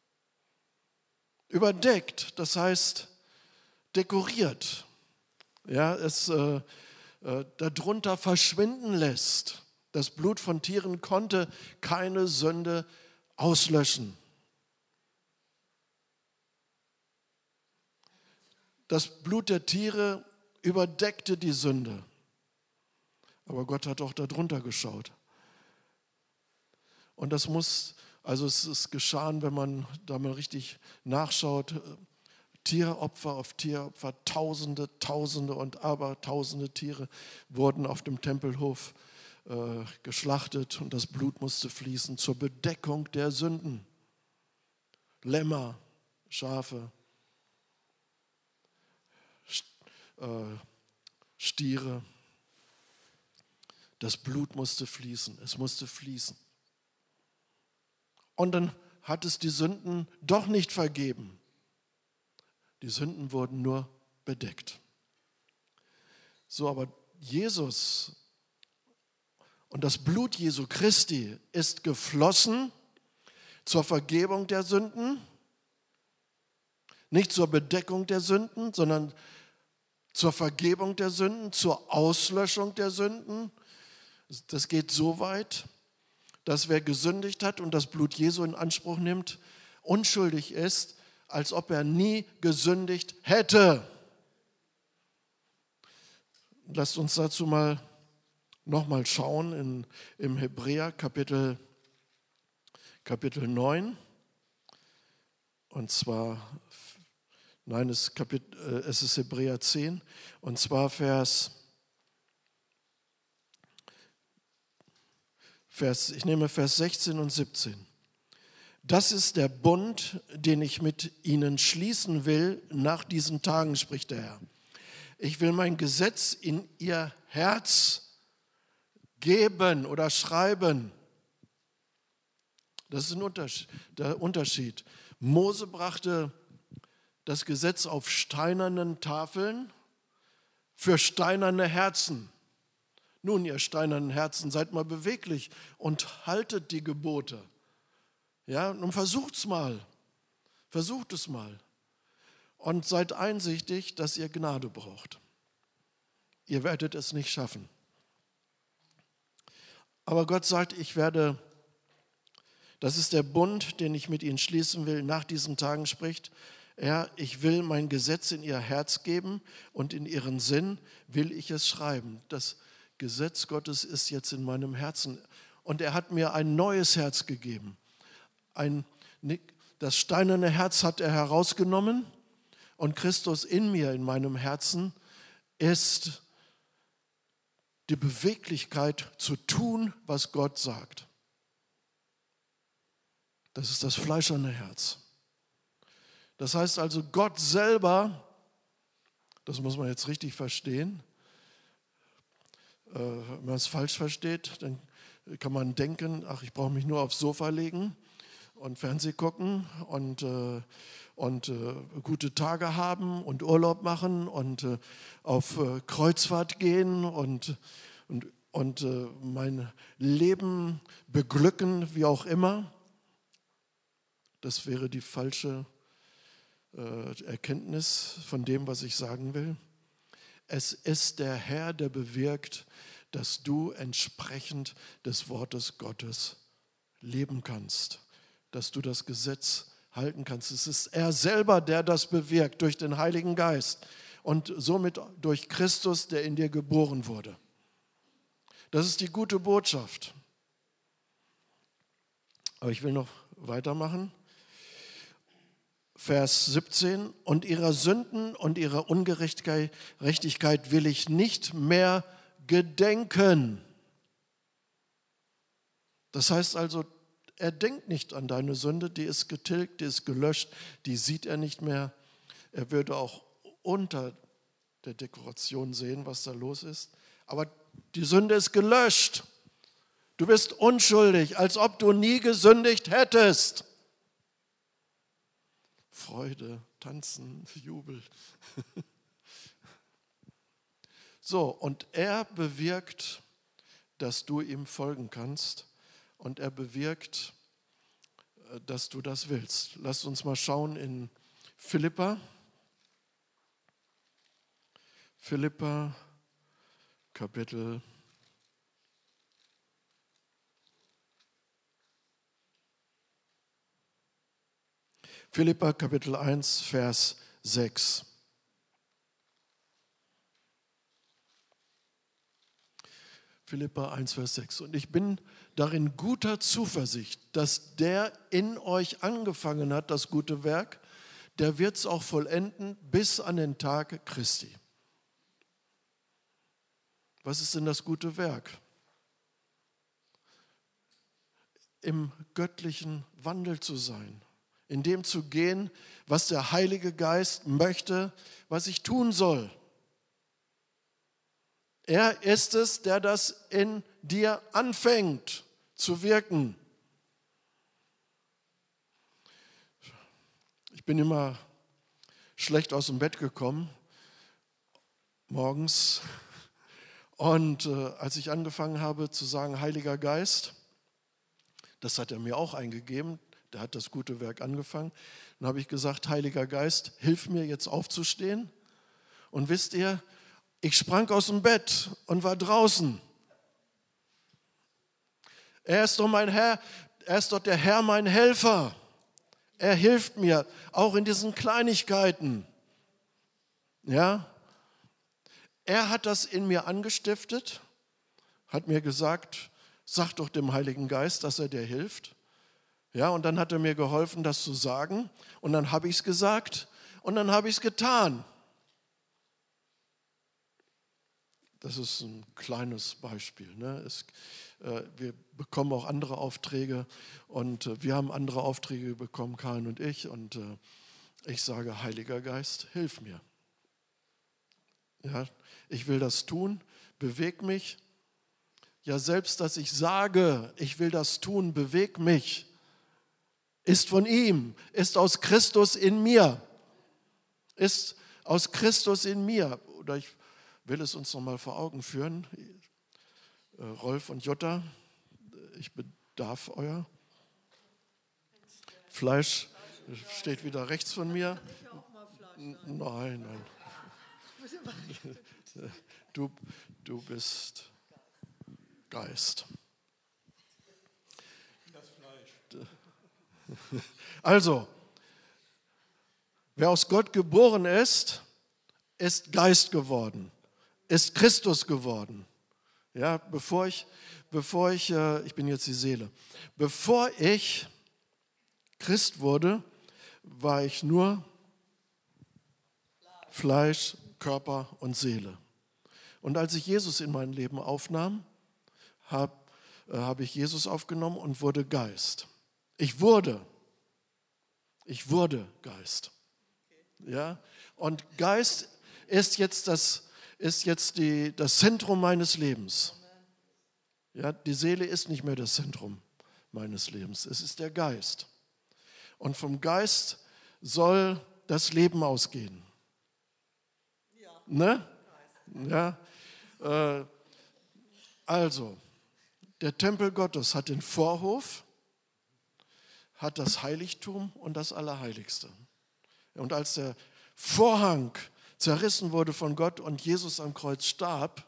Überdeckt, das heißt dekoriert. Ja, es äh, äh, darunter verschwinden lässt. Das Blut von Tieren konnte keine Sünde auslöschen. Das Blut der Tiere überdeckte die Sünde. Aber Gott hat auch darunter geschaut. Und das muss, also es ist geschehen, wenn man da mal richtig nachschaut, Tieropfer auf Tieropfer, Tausende, Tausende und Abertausende Tiere wurden auf dem Tempelhof äh, geschlachtet und das Blut musste fließen zur Bedeckung der Sünden. Lämmer, Schafe, äh, Stiere. Das Blut musste fließen, es musste fließen. Und dann hat es die Sünden doch nicht vergeben. Die Sünden wurden nur bedeckt. So, aber Jesus und das Blut Jesu Christi ist geflossen zur Vergebung der Sünden, nicht zur Bedeckung der Sünden, sondern zur Vergebung der Sünden, zur Auslöschung der Sünden. Das geht so weit, dass wer gesündigt hat und das Blut Jesu in Anspruch nimmt, unschuldig ist, als ob er nie gesündigt hätte. Lasst uns dazu mal nochmal schauen in, im Hebräer Kapitel, Kapitel neun. Und zwar, nein, es, Kapit, es ist Hebräer zehn, und zwar Vers, Vers, ich nehme Vers sechzehn und siebzehn. Das ist der Bund, den ich mit ihnen schließen will nach diesen Tagen, spricht der Herr. Ich will mein Gesetz in ihr Herz geben oder schreiben. Das ist ein Unterschied. Der Unterschied. Mose brachte das Gesetz auf steinernen Tafeln für steinerne Herzen. Nun, ihr steinernen Herzen, seid mal beweglich und haltet die Gebote. Ja, und versucht's mal. Versucht es mal. Und seid einsichtig, dass ihr Gnade braucht. Ihr werdet es nicht schaffen. Aber Gott sagt, ich werde, das ist der Bund, den ich mit ihnen schließen will, nach diesen Tagen spricht er, ich will mein Gesetz in ihr Herz geben und in ihren Sinn will ich es schreiben. Das Gesetz Gottes ist jetzt in meinem Herzen und er hat mir ein neues Herz gegeben. Ein, das steinerne Herz hat er herausgenommen und Christus in mir, in meinem Herzen, ist die Beweglichkeit zu tun, was Gott sagt. Das ist das fleischerne Herz. Das heißt also, Gott selber, das muss man jetzt richtig verstehen, wenn man es falsch versteht, dann kann man denken, ach, ich brauche mich nur aufs Sofa legen und Fernseh gucken und, äh, und äh, gute Tage haben und Urlaub machen und äh, auf äh, Kreuzfahrt gehen und, und, und äh, mein Leben beglücken, wie auch immer. Das wäre die falsche äh, Erkenntnis von dem, was ich sagen will. Es ist der Herr, der bewirkt, dass du entsprechend des Wortes Gottes leben kannst, dass du das Gesetz halten kannst. Es ist er selber, der das bewirkt, durch den Heiligen Geist und somit durch Christus, der in dir geboren wurde. Das ist die gute Botschaft. Aber ich will noch weitermachen. Vers siebzehn. Und ihrer Sünden und ihrer Ungerechtigkeit will ich nicht mehr gedenken. Das heißt also, er denkt nicht an deine Sünde, die ist getilgt, die ist gelöscht, die sieht er nicht mehr. Er würde auch unter der Dekoration sehen, was da los ist. Aber die Sünde ist gelöscht. Du bist unschuldig, als ob du nie gesündigt hättest. Freude, Tanzen, Jubel. So, und er bewirkt, dass du ihm folgen kannst. Und er bewirkt, dass du das willst. Lass uns mal schauen in Philipper. Philipper, Kapitel Philipper, Kapitel eins, Vers sechs. Philipper eins, Vers sechs. Und ich bin darin guter Zuversicht, dass der in euch angefangen hat, das gute Werk, der wird es auch vollenden bis an den Tag Christi. Was ist denn das gute Werk? Im göttlichen Wandel zu sein, in dem zu gehen, was der Heilige Geist möchte, was ich tun soll. Er ist es, der das in dir anfängt zu wirken. Ich bin immer schlecht aus dem Bett gekommen, morgens. Und äh, als ich angefangen habe zu sagen, Heiliger Geist, das hat er mir auch eingegeben, der hat das gute Werk angefangen. Dann habe ich gesagt, Heiliger Geist, hilf mir jetzt aufzustehen. Und wisst ihr, ich sprang aus dem Bett und war draußen. Er ist doch mein Herr, er ist doch der Herr, mein Helfer. Er hilft mir, auch in diesen Kleinigkeiten. Ja? Er hat das in mir angestiftet, hat mir gesagt, sag doch dem Heiligen Geist, dass er dir hilft. Ja, und dann hat er mir geholfen, das zu sagen. Und dann habe ich es gesagt und dann habe ich es getan. Das ist ein kleines Beispiel. Ne? Es, äh, wir bekommen auch andere Aufträge und äh, wir haben andere Aufträge bekommen, Karin und ich. Und äh, ich sage, Heiliger Geist, hilf mir. Ja, ich will das tun, beweg mich. Ja, selbst, dass ich sage, ich will das tun, beweg mich, ist von ihm, ist aus Christus in mir. Ist aus Christus in mir. Oder ich will es uns nochmal vor Augen führen. Rolf und Jutta, ich bedarf euer Fleisch, steht wieder rechts von mir. Nein, nein. Du, du bist Geist. Das Fleisch. Also, wer aus Gott geboren ist, ist Geist geworden, ist Christus geworden. Ja, bevor ich, bevor ich, äh, ich bin jetzt die Seele, bevor ich Christ wurde, war ich nur Fleisch, Körper und Seele. Und als ich Jesus in mein Leben aufnahm, habe äh, hab ich Jesus aufgenommen und wurde Geist. Ich wurde, ich wurde Geist. Ja? Und Geist ist jetzt, das, ist jetzt die, das Zentrum meines Lebens. Ja, die Seele ist nicht mehr das Zentrum meines Lebens, es ist der Geist. Und vom Geist soll das Leben ausgehen. Ja. Ne? Ja. Äh, also, der Tempel Gottes hat den Vorhof, hat das Heiligtum und das Allerheiligste. Und als der Vorhang zerrissen wurde von Gott und Jesus am Kreuz starb,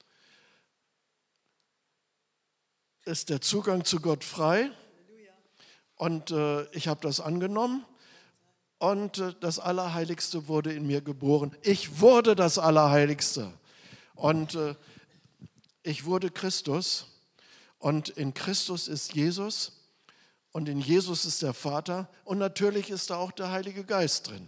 ist der Zugang zu Gott frei. Und äh, ich habe das angenommen und äh, das Allerheiligste wurde in mir geboren. Ich wurde das Allerheiligste. Und äh, ich wurde Christus und in Christus ist Jesus und in Jesus ist der Vater und natürlich ist da auch der Heilige Geist drin.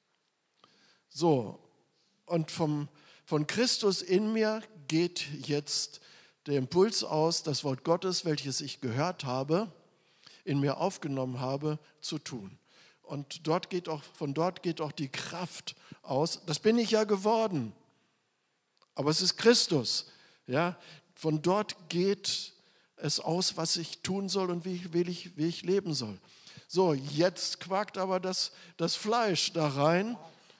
So, und vom, von Christus in mir geht jetzt der Impuls aus, das Wort Gottes, welches ich gehört habe, in mir aufgenommen habe, zu tun. Und dort geht auch, von dort geht auch die Kraft aus. Das bin ich ja geworden, aber es ist Christus. Ja? Von dort geht es aus, was ich tun soll und wie ich, wie ich, wie ich leben soll. So, jetzt quakt aber das, das Fleisch da rein.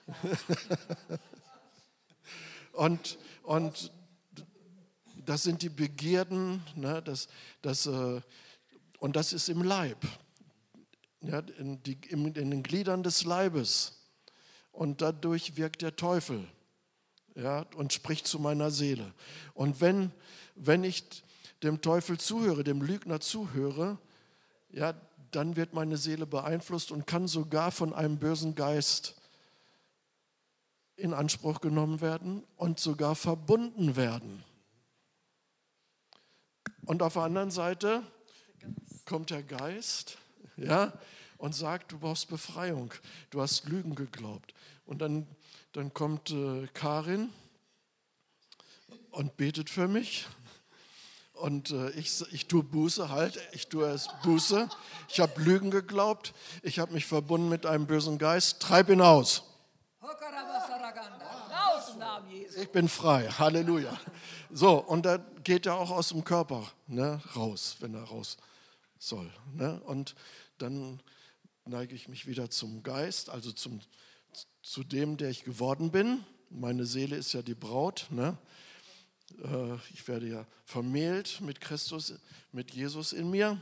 und, und das sind die Begierden, ne, das, das, äh, und das ist im Leib, ja, in, die, in, in den Gliedern des Leibes. Und dadurch wirkt der Teufel, ja, und spricht zu meiner Seele. Und wenn, wenn ich dem Teufel zuhöre, dem Lügner zuhöre, ja, dann wird meine Seele beeinflusst und kann sogar von einem bösen Geist in Anspruch genommen werden und sogar verbunden werden. Und auf der anderen Seite kommt der Geist, ja, und sagt, du brauchst Befreiung, du hast Lügen geglaubt. Und dann, dann kommt äh, Karin und betet für mich. Und äh, ich, ich tue Buße, halt, ich tue es Buße. Ich habe Lügen geglaubt, ich habe mich verbunden mit einem bösen Geist, treib ihn aus. Ich bin frei, Halleluja. So, und da geht er auch aus dem Körper, ne, raus, wenn er raus soll. Ne? Und dann neige ich mich wieder zum Geist, also zum, zu dem, der ich geworden bin. Meine Seele ist ja die Braut. Ne? Äh, ich werde ja vermählt mit Christus, mit Jesus in mir.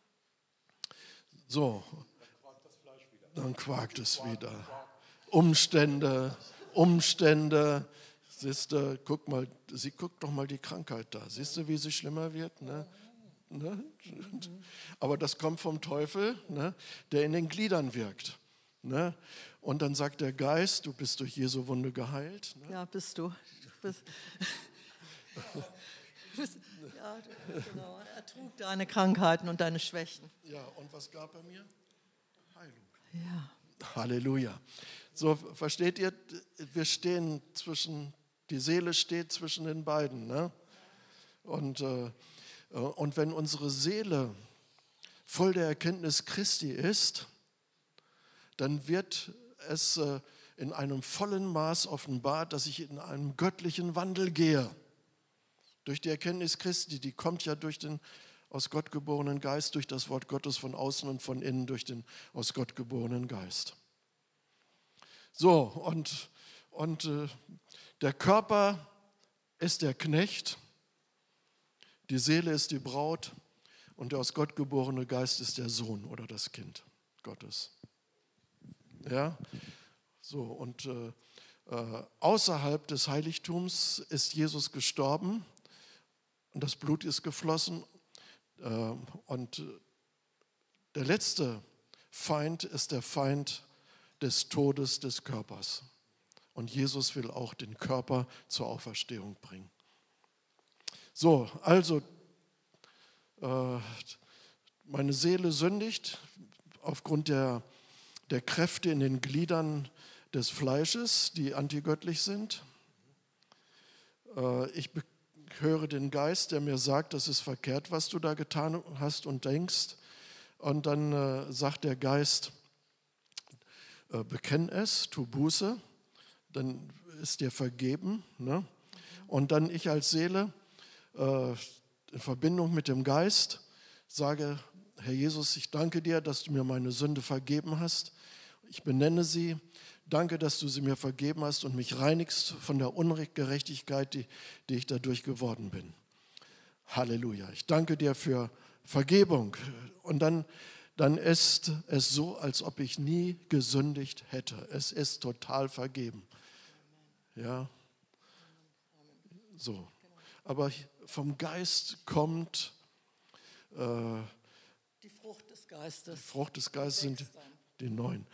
So, dann quakt es wieder. Umstände, Umstände. Siehst du, guck mal, sie guckt doch mal die Krankheit da. Siehst du, wie sie schlimmer wird? Ne? Ne? Aber das kommt vom Teufel, ne? Der in den Gliedern wirkt. Ne? Und dann sagt der Geist, du bist durch Jesu Wunde geheilt. Ne?
Ja, bist du. Du bist, du bist, ja, genau. Er trug deine Krankheiten und deine Schwächen.
Ja, und was gab er mir? Heilung.
Ja.
Halleluja. So, versteht ihr, wir stehen zwischen, die Seele steht zwischen den beiden. Ne? Und, äh, und wenn unsere Seele voll der Erkenntnis Christi ist, dann wird es äh, in einem vollen Maß offenbart, dass ich in einem göttlichen Wandel gehe. Durch die Erkenntnis Christi, die kommt ja durch den aus Gott geborenen Geist, durch das Wort Gottes von außen und von innen, durch den aus Gott geborenen Geist. So, und, und äh, der Körper ist der Knecht, die Seele ist die Braut und der aus Gott geborene Geist ist der Sohn oder das Kind Gottes. Ja, so, und äh, äh, außerhalb des Heiligtums ist Jesus gestorben und das Blut ist geflossen äh, und der letzte Feind ist der Feind des Todes des Körpers. Und Jesus will auch den Körper zur Auferstehung bringen. So, also äh, meine Seele sündigt aufgrund der, der Kräfte in den Gliedern des Fleisches, die antigöttlich sind. Äh, ich höre den Geist, der mir sagt, das ist verkehrt, was du da getan hast und denkst. Und dann äh, sagt der Geist, äh, bekenn es, tu Buße, dann ist dir vergeben. Ne? Und dann ich als Seele äh, in Verbindung mit dem Geist sage, Herr Jesus, ich danke dir, dass du mir meine Sünde vergeben hast. Ich benenne sie. Danke, dass du sie mir vergeben hast und mich reinigst von der Ungerechtigkeit, die, die ich dadurch geworden bin. Halleluja. Ich danke dir für Vergebung. Und dann, dann ist es so, als ob ich nie gesündigt hätte. Es ist total vergeben. Ja, so. Aber vom Geist kommt äh,
die Frucht des Geistes.
Die Frucht des Geistes sind die neun.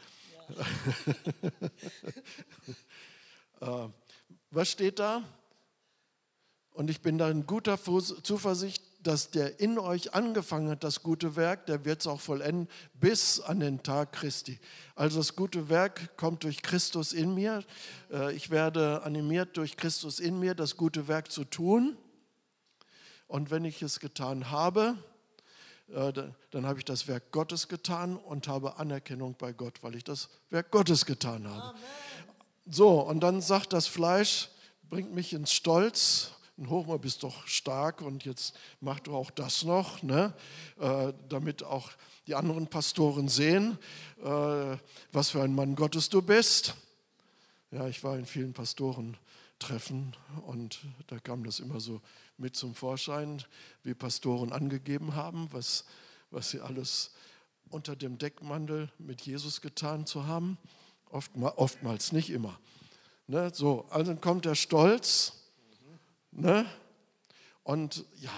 Ja. äh, was steht da? Und ich bin da in guter Zuversicht, dass der in euch angefangen hat, das gute Werk, der wird es auch vollenden bis an den Tag Christi. Also das gute Werk kommt durch Christus in mir. Ich werde animiert durch Christus in mir, das gute Werk zu tun. Und wenn ich es getan habe, dann habe ich das Werk Gottes getan und habe Anerkennung bei Gott, weil ich das Werk Gottes getan habe. Amen. So, und dann sagt das Fleisch, bringt mich ins Stolz. Hochmal, bist doch stark und jetzt mach du auch das noch, ne? äh, damit auch die anderen Pastoren sehen, äh, was für ein Mann Gottes du bist. Ja, ich war in vielen Pastorentreffen und da kam das immer so mit zum Vorschein, wie Pastoren angegeben haben, was, was sie alles unter dem Deckmantel mit Jesus getan zu haben. Oftmals, oftmals nicht immer. Ne? So, also kommt der Stolz. Ne? Und ja,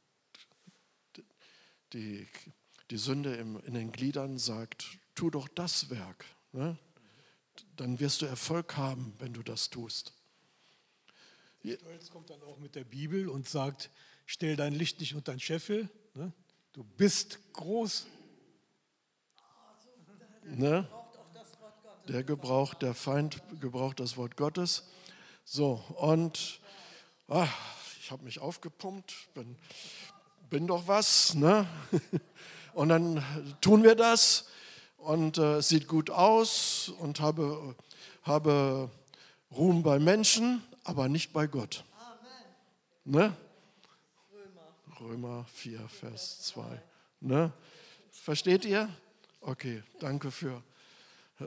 die, die Sünde im, in den Gliedern sagt, tu doch das Werk. Ne? Dann wirst du Erfolg haben, wenn du das tust.
Der Stolz kommt dann auch mit der Bibel und sagt, stell dein Licht nicht unter den Scheffel, ne? Du bist groß.
Ne? Der gebraucht, der Feind gebraucht das Wort Gottes. So, und Ah, ich habe mich aufgepumpt, bin, bin doch was, ne? Und dann tun wir das und es äh, sieht gut aus und habe, habe Ruhm bei Menschen, aber nicht bei Gott. Amen. Ne? Römer. Römer vier, Vers zwei. Ne? Versteht ihr? Okay, danke für. Äh,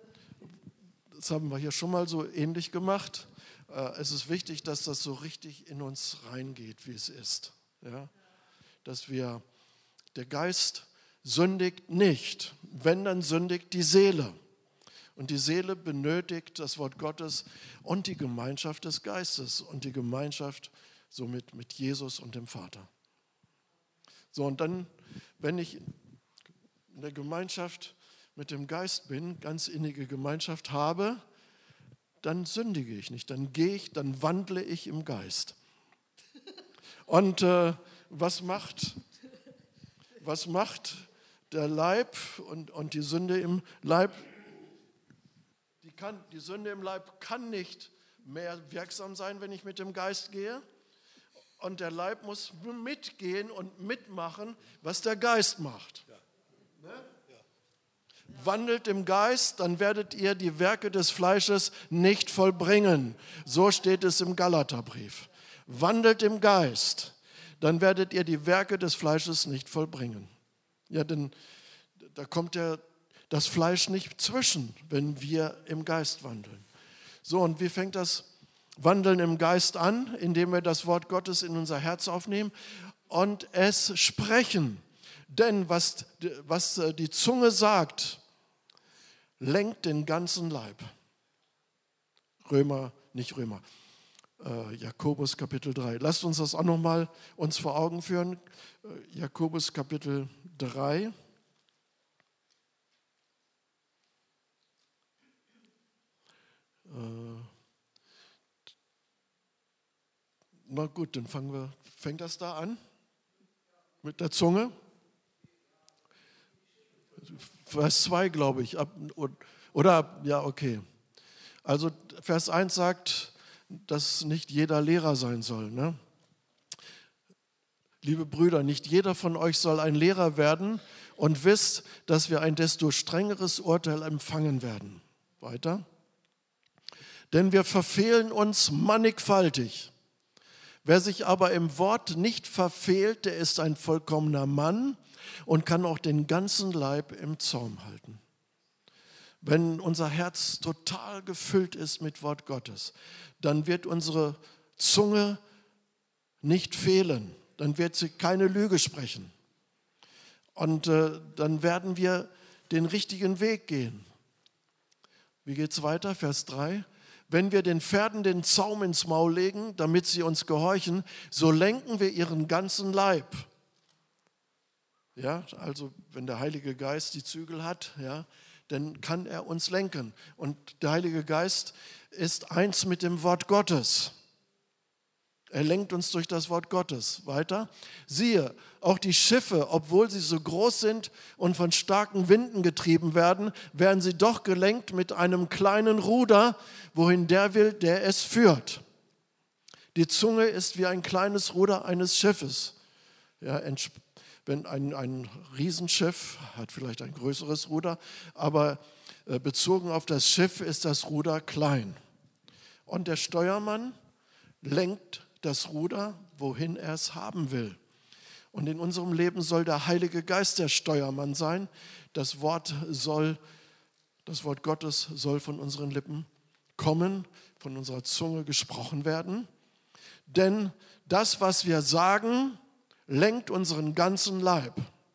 das haben wir hier schon mal so ähnlich gemacht. Es ist wichtig, dass das so richtig in uns reingeht, wie es ist. Ja? Dass wir, der Geist sündigt nicht, wenn, dann sündigt die Seele. Und die Seele benötigt das Wort Gottes und die Gemeinschaft des Geistes und die Gemeinschaft somit mit Jesus und dem Vater. So, und dann, wenn ich in der Gemeinschaft mit dem Geist bin, ganz innige Gemeinschaft habe, dann sündige ich nicht, dann gehe ich, dann wandle ich im Geist. Und äh, was macht, was macht der Leib und, und die Sünde im Leib? Die, kann, die Sünde im Leib kann nicht mehr wirksam sein, wenn ich mit dem Geist gehe. Und der Leib muss mitgehen und mitmachen, was der Geist macht. Ja. Ne? Wandelt im Geist, dann werdet ihr die Werke des Fleisches nicht vollbringen. So steht es im Galaterbrief. Wandelt im Geist, dann werdet ihr die Werke des Fleisches nicht vollbringen. Ja, denn da kommt ja das Fleisch nicht zwischen, wenn wir im Geist wandeln. So, und wie fängt das Wandeln im Geist an? Indem wir das Wort Gottes in unser Herz aufnehmen und es sprechen. Denn was, was die Zunge sagt, lenkt den ganzen Leib. Römer, nicht Römer, äh, Jakobus Kapitel drei. Lasst uns das auch nochmal uns vor Augen führen. Äh, Jakobus Kapitel drei. Äh, na gut, dann fangen wir, fängt das da an? Mit der Zunge? Vers zwei, glaube ich. Oder, ja, okay. Also Vers eins sagt, dass nicht jeder Lehrer sein soll. Ne? Liebe Brüder, nicht jeder von euch soll ein Lehrer werden und wisst, dass wir ein desto strengeres Urteil empfangen werden. Weiter. Denn wir verfehlen uns mannigfaltig. Wer sich aber im Wort nicht verfehlt, der ist ein vollkommener Mann und kann auch den ganzen Leib im Zaum halten. Wenn unser Herz total gefüllt ist mit Wort Gottes, dann wird unsere Zunge nicht fehlen, dann wird sie keine Lüge sprechen. Und äh, dann werden wir den richtigen Weg gehen. Wie geht es weiter? Vers drei. Wenn wir den Pferden den Zaum ins Maul legen, damit sie uns gehorchen, so lenken wir ihren ganzen Leib. Ja, also wenn der Heilige Geist die Zügel hat, ja, dann kann er uns lenken. Und der Heilige Geist ist eins mit dem Wort Gottes. Er lenkt uns durch das Wort Gottes. Weiter. Siehe, auch die Schiffe, obwohl sie so groß sind und von starken Winden getrieben werden, werden sie doch gelenkt mit einem kleinen Ruder, wohin der will, der es führt. Die Zunge ist wie ein kleines Ruder eines Schiffes. Ja, wenn ein, ein Riesenschiff hat vielleicht ein größeres Ruder, aber bezogen auf das Schiff ist das Ruder klein. Und der Steuermann lenkt das Ruder, wohin er es haben will. Und in unserem Leben soll der Heilige Geist der Steuermann sein. Das Wort soll, das Wort Gottes soll von unseren Lippen kommen, von unserer Zunge gesprochen werden. Denn das, was wir sagen, lenkt unseren ganzen Leib.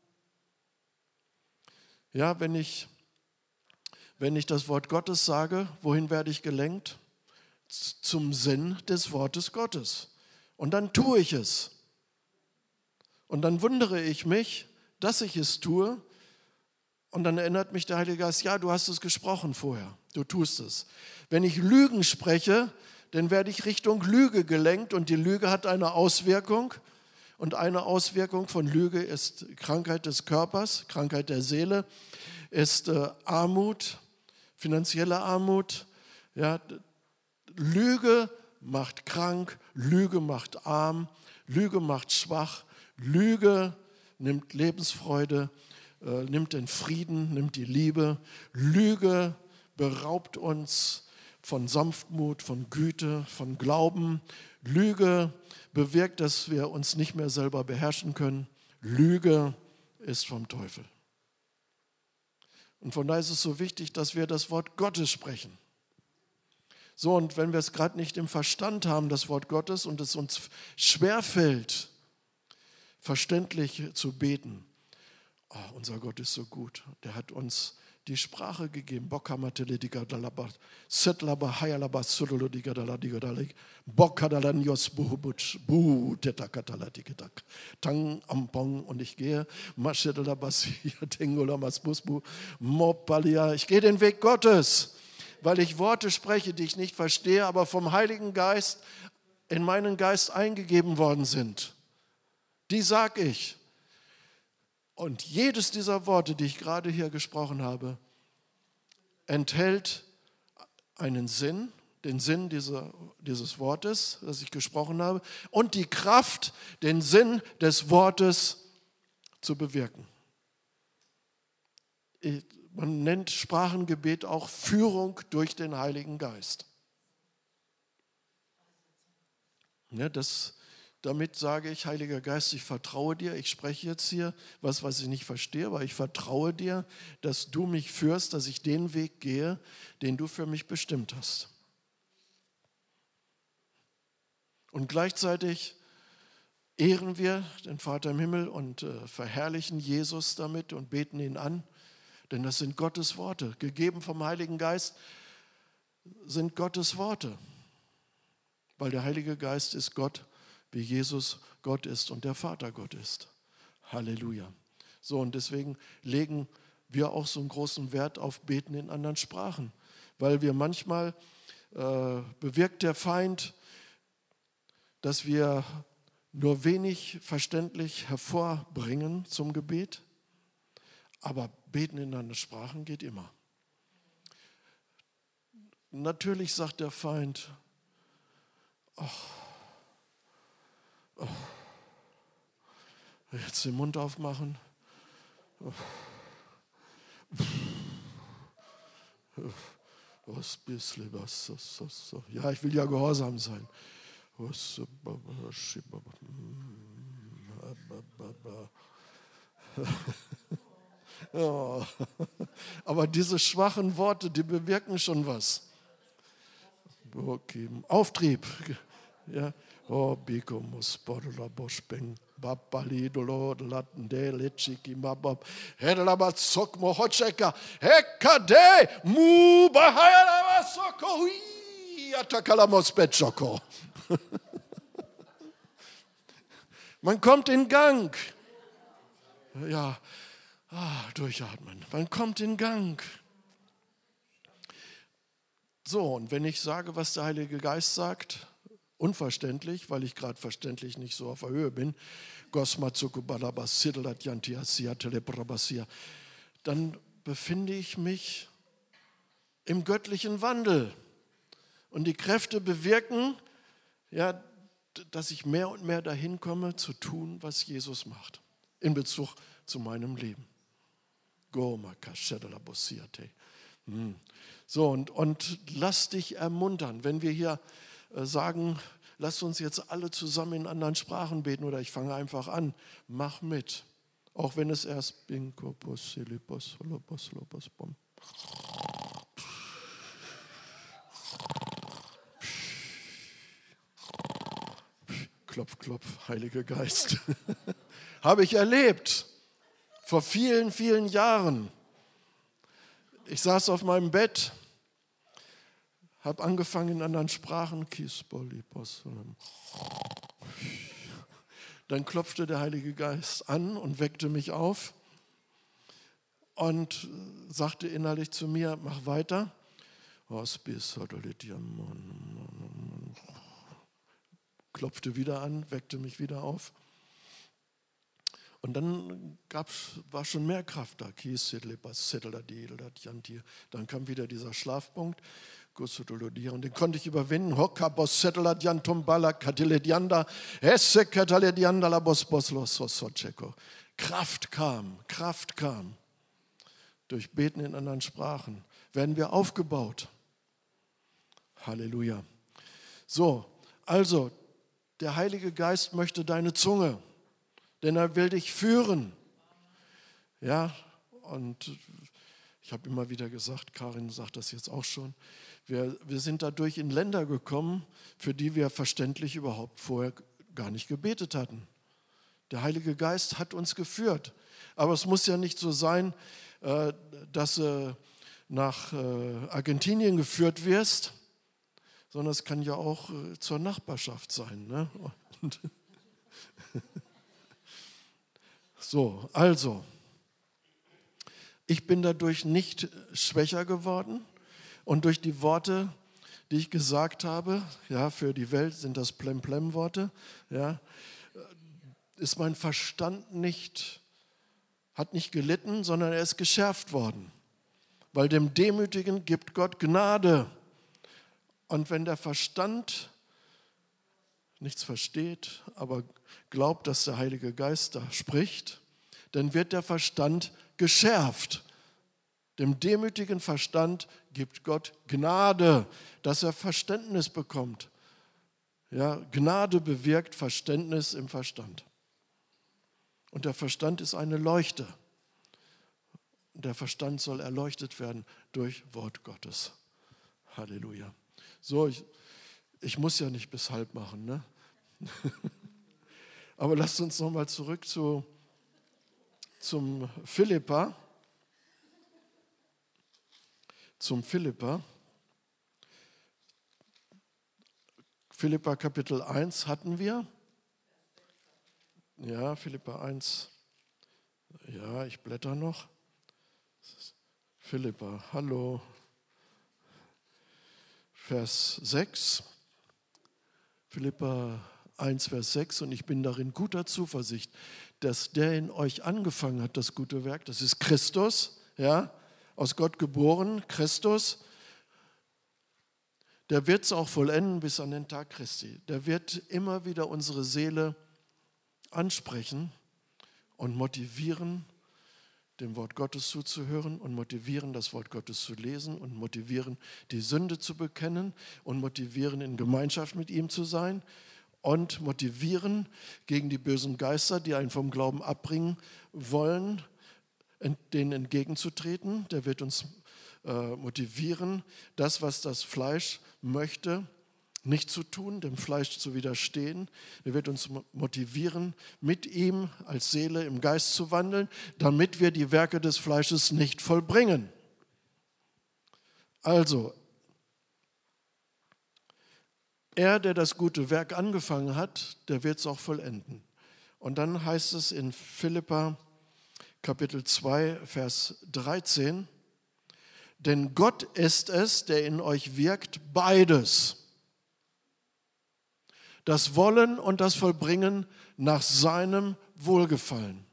Ja, wenn ich, wenn ich das Wort Gottes sage, wohin werde ich gelenkt? Zum Sinn des Wortes Gottes. Und dann tue ich es. Und dann wundere ich mich, dass ich es tue. Und dann erinnert mich der Heilige Geist, ja, du hast es gesprochen vorher. Du tust es. Wenn ich Lügen spreche, dann werde ich Richtung Lüge gelenkt. Und die Lüge hat eine Auswirkung. Und eine Auswirkung von Lüge ist Krankheit des Körpers, Krankheit der Seele, ist äh, Armut, finanzielle Armut. Ja, Lüge macht krank, Lüge macht arm, Lüge macht schwach, Lüge nimmt Lebensfreude, äh, nimmt den Frieden, nimmt die Liebe. Lüge beraubt uns von Sanftmut, von Güte, von Glauben. Lüge bewirkt, dass wir uns nicht mehr selber beherrschen können. Lüge ist vom Teufel. Und von daher ist es so wichtig, dass wir das Wort Gottes sprechen. So, und wenn wir es gerade nicht im Verstand haben, das Wort Gottes, und es uns schwerfällt, verständlich zu beten, oh, unser Gott ist so gut, der hat uns die Sprache gegeben. Und ich gehe, ich gehe den Weg Gottes, weil ich Worte spreche, die ich nicht verstehe, aber vom Heiligen Geist in meinen Geist eingegeben worden sind. Die sage ich. Und jedes dieser Worte, die ich gerade hier gesprochen habe, enthält einen Sinn, den Sinn dieser, dieses Wortes, das ich gesprochen habe, und die Kraft, den Sinn des Wortes zu bewirken. Man nennt Sprachengebet auch Führung durch den Heiligen Geist. Ja, das, damit sage ich, Heiliger Geist, ich vertraue dir. Ich spreche jetzt hier was, was ich nicht verstehe, aber ich vertraue dir, dass du mich führst, dass ich den Weg gehe, den du für mich bestimmt hast. Und gleichzeitig ehren wir den Vater im Himmel und äh, verherrlichen Jesus damit und beten ihn an. Denn das sind Gottes Worte, gegeben vom Heiligen Geist, sind Gottes Worte. Weil der Heilige Geist ist Gott, wie Jesus Gott ist und der Vater Gott ist. Halleluja. So, und deswegen legen wir auch so einen großen Wert auf Beten in anderen Sprachen. Weil wir manchmal äh, bewirkt der Feind, dass wir nur wenig verständlich hervorbringen zum Gebet. Aber beten in anderen Sprachen geht immer. Natürlich sagt der Feind, oh, oh, jetzt den Mund aufmachen. Oh, was bisschen was, was, was. Ja, ich will ja gehorsam sein. Ja, aber diese schwachen Worte, die bewirken schon was. Okay. Auftrieb. Ja. Oh, Biko muss Bodula Boschbeng, Babali, Dolo, Latten, De, Letschiki, Mabab, Hedalaba, Sokmo, Hotscheka, Hekade, Mubahayalaba, Soko, Hui, Atakalamos, Betschoko. Man kommt in Gang. Ja. Ah, durchatmen. Man kommt in Gang. So, und wenn ich sage, was der Heilige Geist sagt, unverständlich, weil ich gerade verständlich nicht so auf der Höhe bin, dann befinde ich mich im göttlichen Wandel. Und die Kräfte bewirken, ja, dass ich mehr und mehr dahin komme, zu tun, was Jesus macht, in Bezug zu meinem Leben. So, und, und lass dich ermuntern, wenn wir hier äh, sagen, lass uns jetzt alle zusammen in anderen Sprachen beten oder ich fange einfach an, mach mit. Auch wenn es erst Klopf, klopf, Heiliger Geist. Habe ich erlebt. Vor vielen, vielen Jahren. Ich saß auf meinem Bett, habe angefangen in anderen Sprachen. Dann klopfte der Heilige Geist an und weckte mich auf und sagte innerlich zu mir, mach weiter. Klopfte wieder an, weckte mich wieder auf. Und dann gab's, war schon mehr Kraft da. Dann kam wieder dieser Schlafpunkt. Und den konnte ich überwinden. Kraft kam, Kraft kam. Durch Beten in anderen Sprachen werden wir aufgebaut. Halleluja. So, also, der Heilige Geist möchte deine Zunge. Denn er will dich führen. Ja, und ich habe immer wieder gesagt, Karin sagt das jetzt auch schon, wir, wir sind dadurch in Länder gekommen, für die wir verständlich überhaupt vorher gar nicht gebetet hatten. Der Heilige Geist hat uns geführt. Aber es muss ja nicht so sein, dass du nach Argentinien geführt wirst, sondern es kann ja auch zur Nachbarschaft sein. Ne? Und so, also, ich bin dadurch nicht schwächer geworden und durch die Worte, die ich gesagt habe, ja, für die Welt sind das Plem-Plem-Worte, ja, ist mein Verstand nicht, hat nicht gelitten, sondern er ist geschärft worden, weil dem Demütigen gibt Gott Gnade. Und wenn der Verstand nichts versteht, aber glaubt, dass der Heilige Geist da spricht, dann wird der Verstand geschärft. Dem demütigen Verstand gibt Gott Gnade, dass er Verständnis bekommt. Ja, Gnade bewirkt Verständnis im Verstand. Und der Verstand ist eine Leuchte. Der Verstand soll erleuchtet werden durch Wort Gottes. Halleluja. So, ich, ich muss ja nicht bis halb machen, ne? Aber lasst uns nochmal zurück zu, zum Philipper. Zum Philipper. Philipper Kapitel eins hatten wir. Ja, Philipper eins. Ja, ich blätter noch. Philipper, hallo. Vers sechs. Philipper eins, Vers sechs. Und ich bin darin guter Zuversicht, dass der in euch angefangen hat, das gute Werk, das ist Christus, ja, aus Gott geboren, Christus, der wird es auch vollenden bis an den Tag Christi. Der wird immer wieder unsere Seele ansprechen und motivieren, dem Wort Gottes zuzuhören und motivieren, das Wort Gottes zu lesen und motivieren, die Sünde zu bekennen und motivieren, in Gemeinschaft mit ihm zu sein und motivieren, gegen die bösen Geister, die einen vom Glauben abbringen wollen, denen entgegenzutreten. Der wird uns äh, motivieren, das, was das Fleisch möchte, nicht zu tun, dem Fleisch zu widerstehen. Er wird uns motivieren, mit ihm als Seele im Geist zu wandeln, damit wir die Werke des Fleisches nicht vollbringen. Also, er, der das gute Werk angefangen hat, der wird es auch vollenden. Und dann heißt es in Philipper Kapitel zwei, Vers dreizehn, denn Gott ist es, der in euch wirkt, beides. Das Wollen und das Vollbringen nach seinem Wohlgefallen.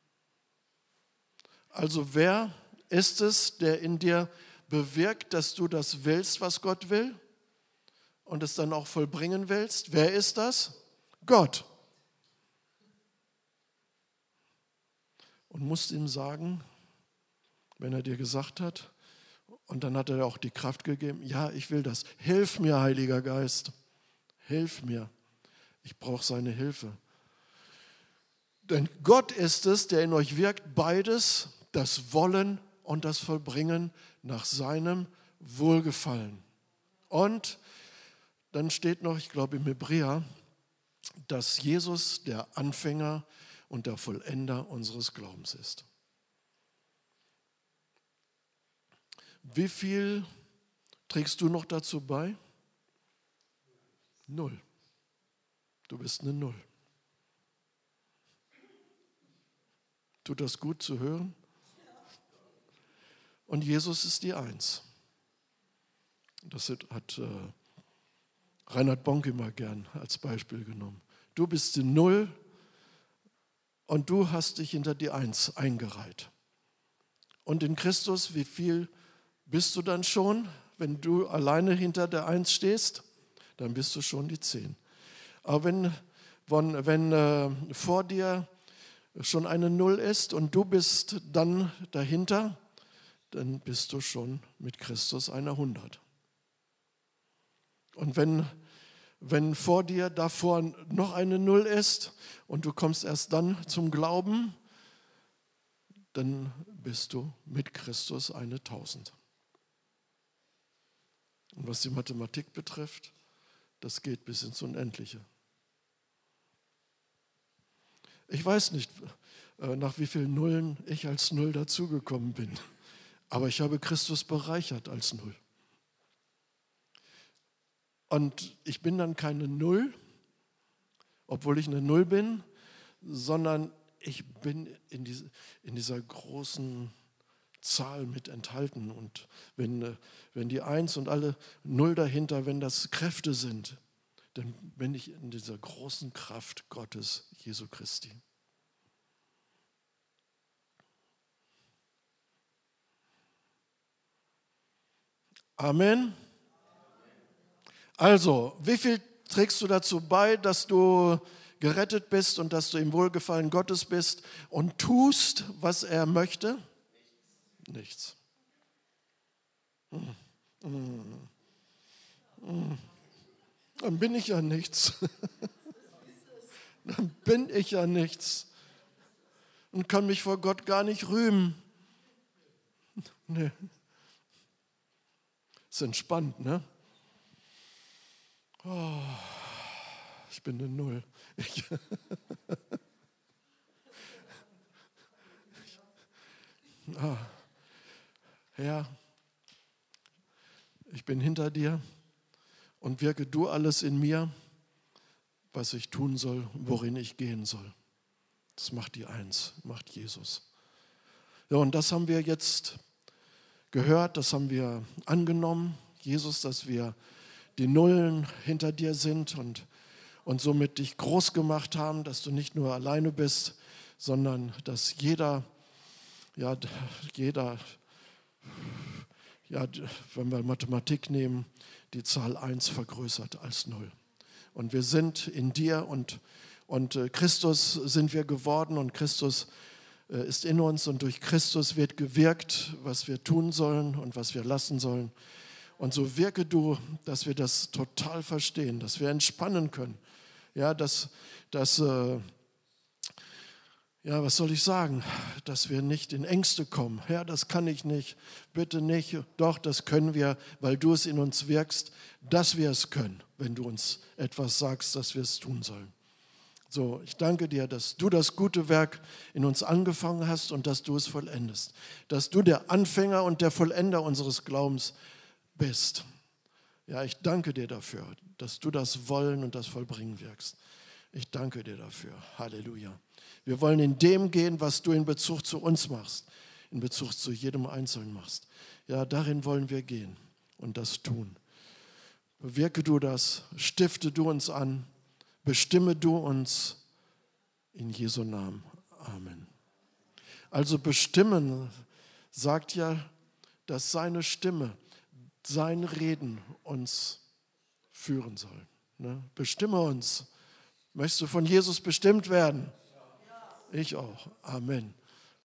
Also wer ist es, der in dir bewirkt, dass du das willst, was Gott will und es dann auch vollbringen willst? Wer ist das? Gott. Und musst ihm sagen, wenn er dir gesagt hat, und dann hat er auch die Kraft gegeben, ja, ich will das. Hilf mir, Heiliger Geist. Hilf mir. Ich brauche seine Hilfe. Denn Gott ist es, der in euch wirkt, beides, das Wollen und das Vollbringen nach seinem Wohlgefallen. Und dann steht noch, ich glaube im Hebräer, dass Jesus der Anfänger und der Vollender unseres Glaubens ist. Wie viel trägst du noch dazu bei? Null. Du bist eine Null. Tut das gut zu hören? Und Jesus ist die Eins. Das hat äh, Reinhard Bonk immer gern als Beispiel genommen. Du bist die Null und du hast dich hinter die Eins eingereiht. Und in Christus, wie viel bist du dann schon? Wenn du alleine hinter der Eins stehst, dann bist du schon die Zehn. Aber wenn, wenn, wenn äh, vor dir schon eine Null ist und du bist dann dahinter, dann bist du schon mit Christus eine hundert. Und wenn, wenn vor dir davor noch eine Null ist und du kommst erst dann zum Glauben, dann bist du mit Christus eine tausend. Und was die Mathematik betrifft, das geht bis ins Unendliche. Ich weiß nicht, nach wie vielen Nullen ich als Null dazugekommen bin, aber ich habe Christus bereichert als Null. Und ich bin dann keine Null, obwohl ich eine Null bin, sondern ich bin in, diese, in dieser großen Zahl mit enthalten. Und wenn, wenn die Eins und alle Null dahinter, wenn das Kräfte sind, dann bin ich in dieser großen Kraft Gottes, Jesu Christi. Amen. Also, wie viel trägst du dazu bei, dass du gerettet bist und dass du im Wohlgefallen Gottes bist und tust, was er möchte? Nichts. Hm. Hm. Hm. Dann bin ich ja nichts. Dann bin ich ja nichts und kann mich vor Gott gar nicht rühmen. Nee. Ist entspannt, ne? Oh, ich bin eine Null. Ich, ah, Herr, ich bin hinter dir und wirke du alles in mir, was ich tun soll, worin ich gehen soll. Das macht die Eins, macht Jesus. Ja, und das haben wir jetzt gehört, das haben wir angenommen, Jesus, dass wir die Nullen hinter dir sind und, und somit dich groß gemacht haben, dass du nicht nur alleine bist, sondern dass jeder, ja, jeder, ja, wenn wir Mathematik nehmen, die Zahl eins vergrößert als null. Und wir sind in dir und, und Christus sind wir geworden und Christus ist in uns und durch Christus wird gewirkt, was wir tun sollen und was wir lassen sollen. Und so wirke du, dass wir das total verstehen, dass wir entspannen können. Ja, dass, dass äh, ja, was soll ich sagen, dass wir nicht in Ängste kommen. Ja, das kann ich nicht, bitte nicht. Doch, das können wir, weil du es in uns wirkst, dass wir es können, wenn du uns etwas sagst, dass wir es tun sollen. So, ich danke dir, dass du das gute Werk in uns angefangen hast und dass du es vollendest. Dass du der Anfänger und der Vollender unseres Glaubens bist. Ja, ich danke dir dafür, dass du das Wollen und das Vollbringen wirkst. Ich danke dir dafür. Halleluja. Wir wollen in dem gehen, was du in Bezug zu uns machst, in Bezug zu jedem Einzelnen machst. Ja, darin wollen wir gehen und das tun. Bewirke du das, stifte du uns an Bestimme du uns in Jesu Namen. Amen. Also bestimmen sagt ja, dass seine Stimme, sein Reden uns führen soll. Ne? Bestimme uns. Möchtest du von Jesus bestimmt werden? Ich auch. Amen.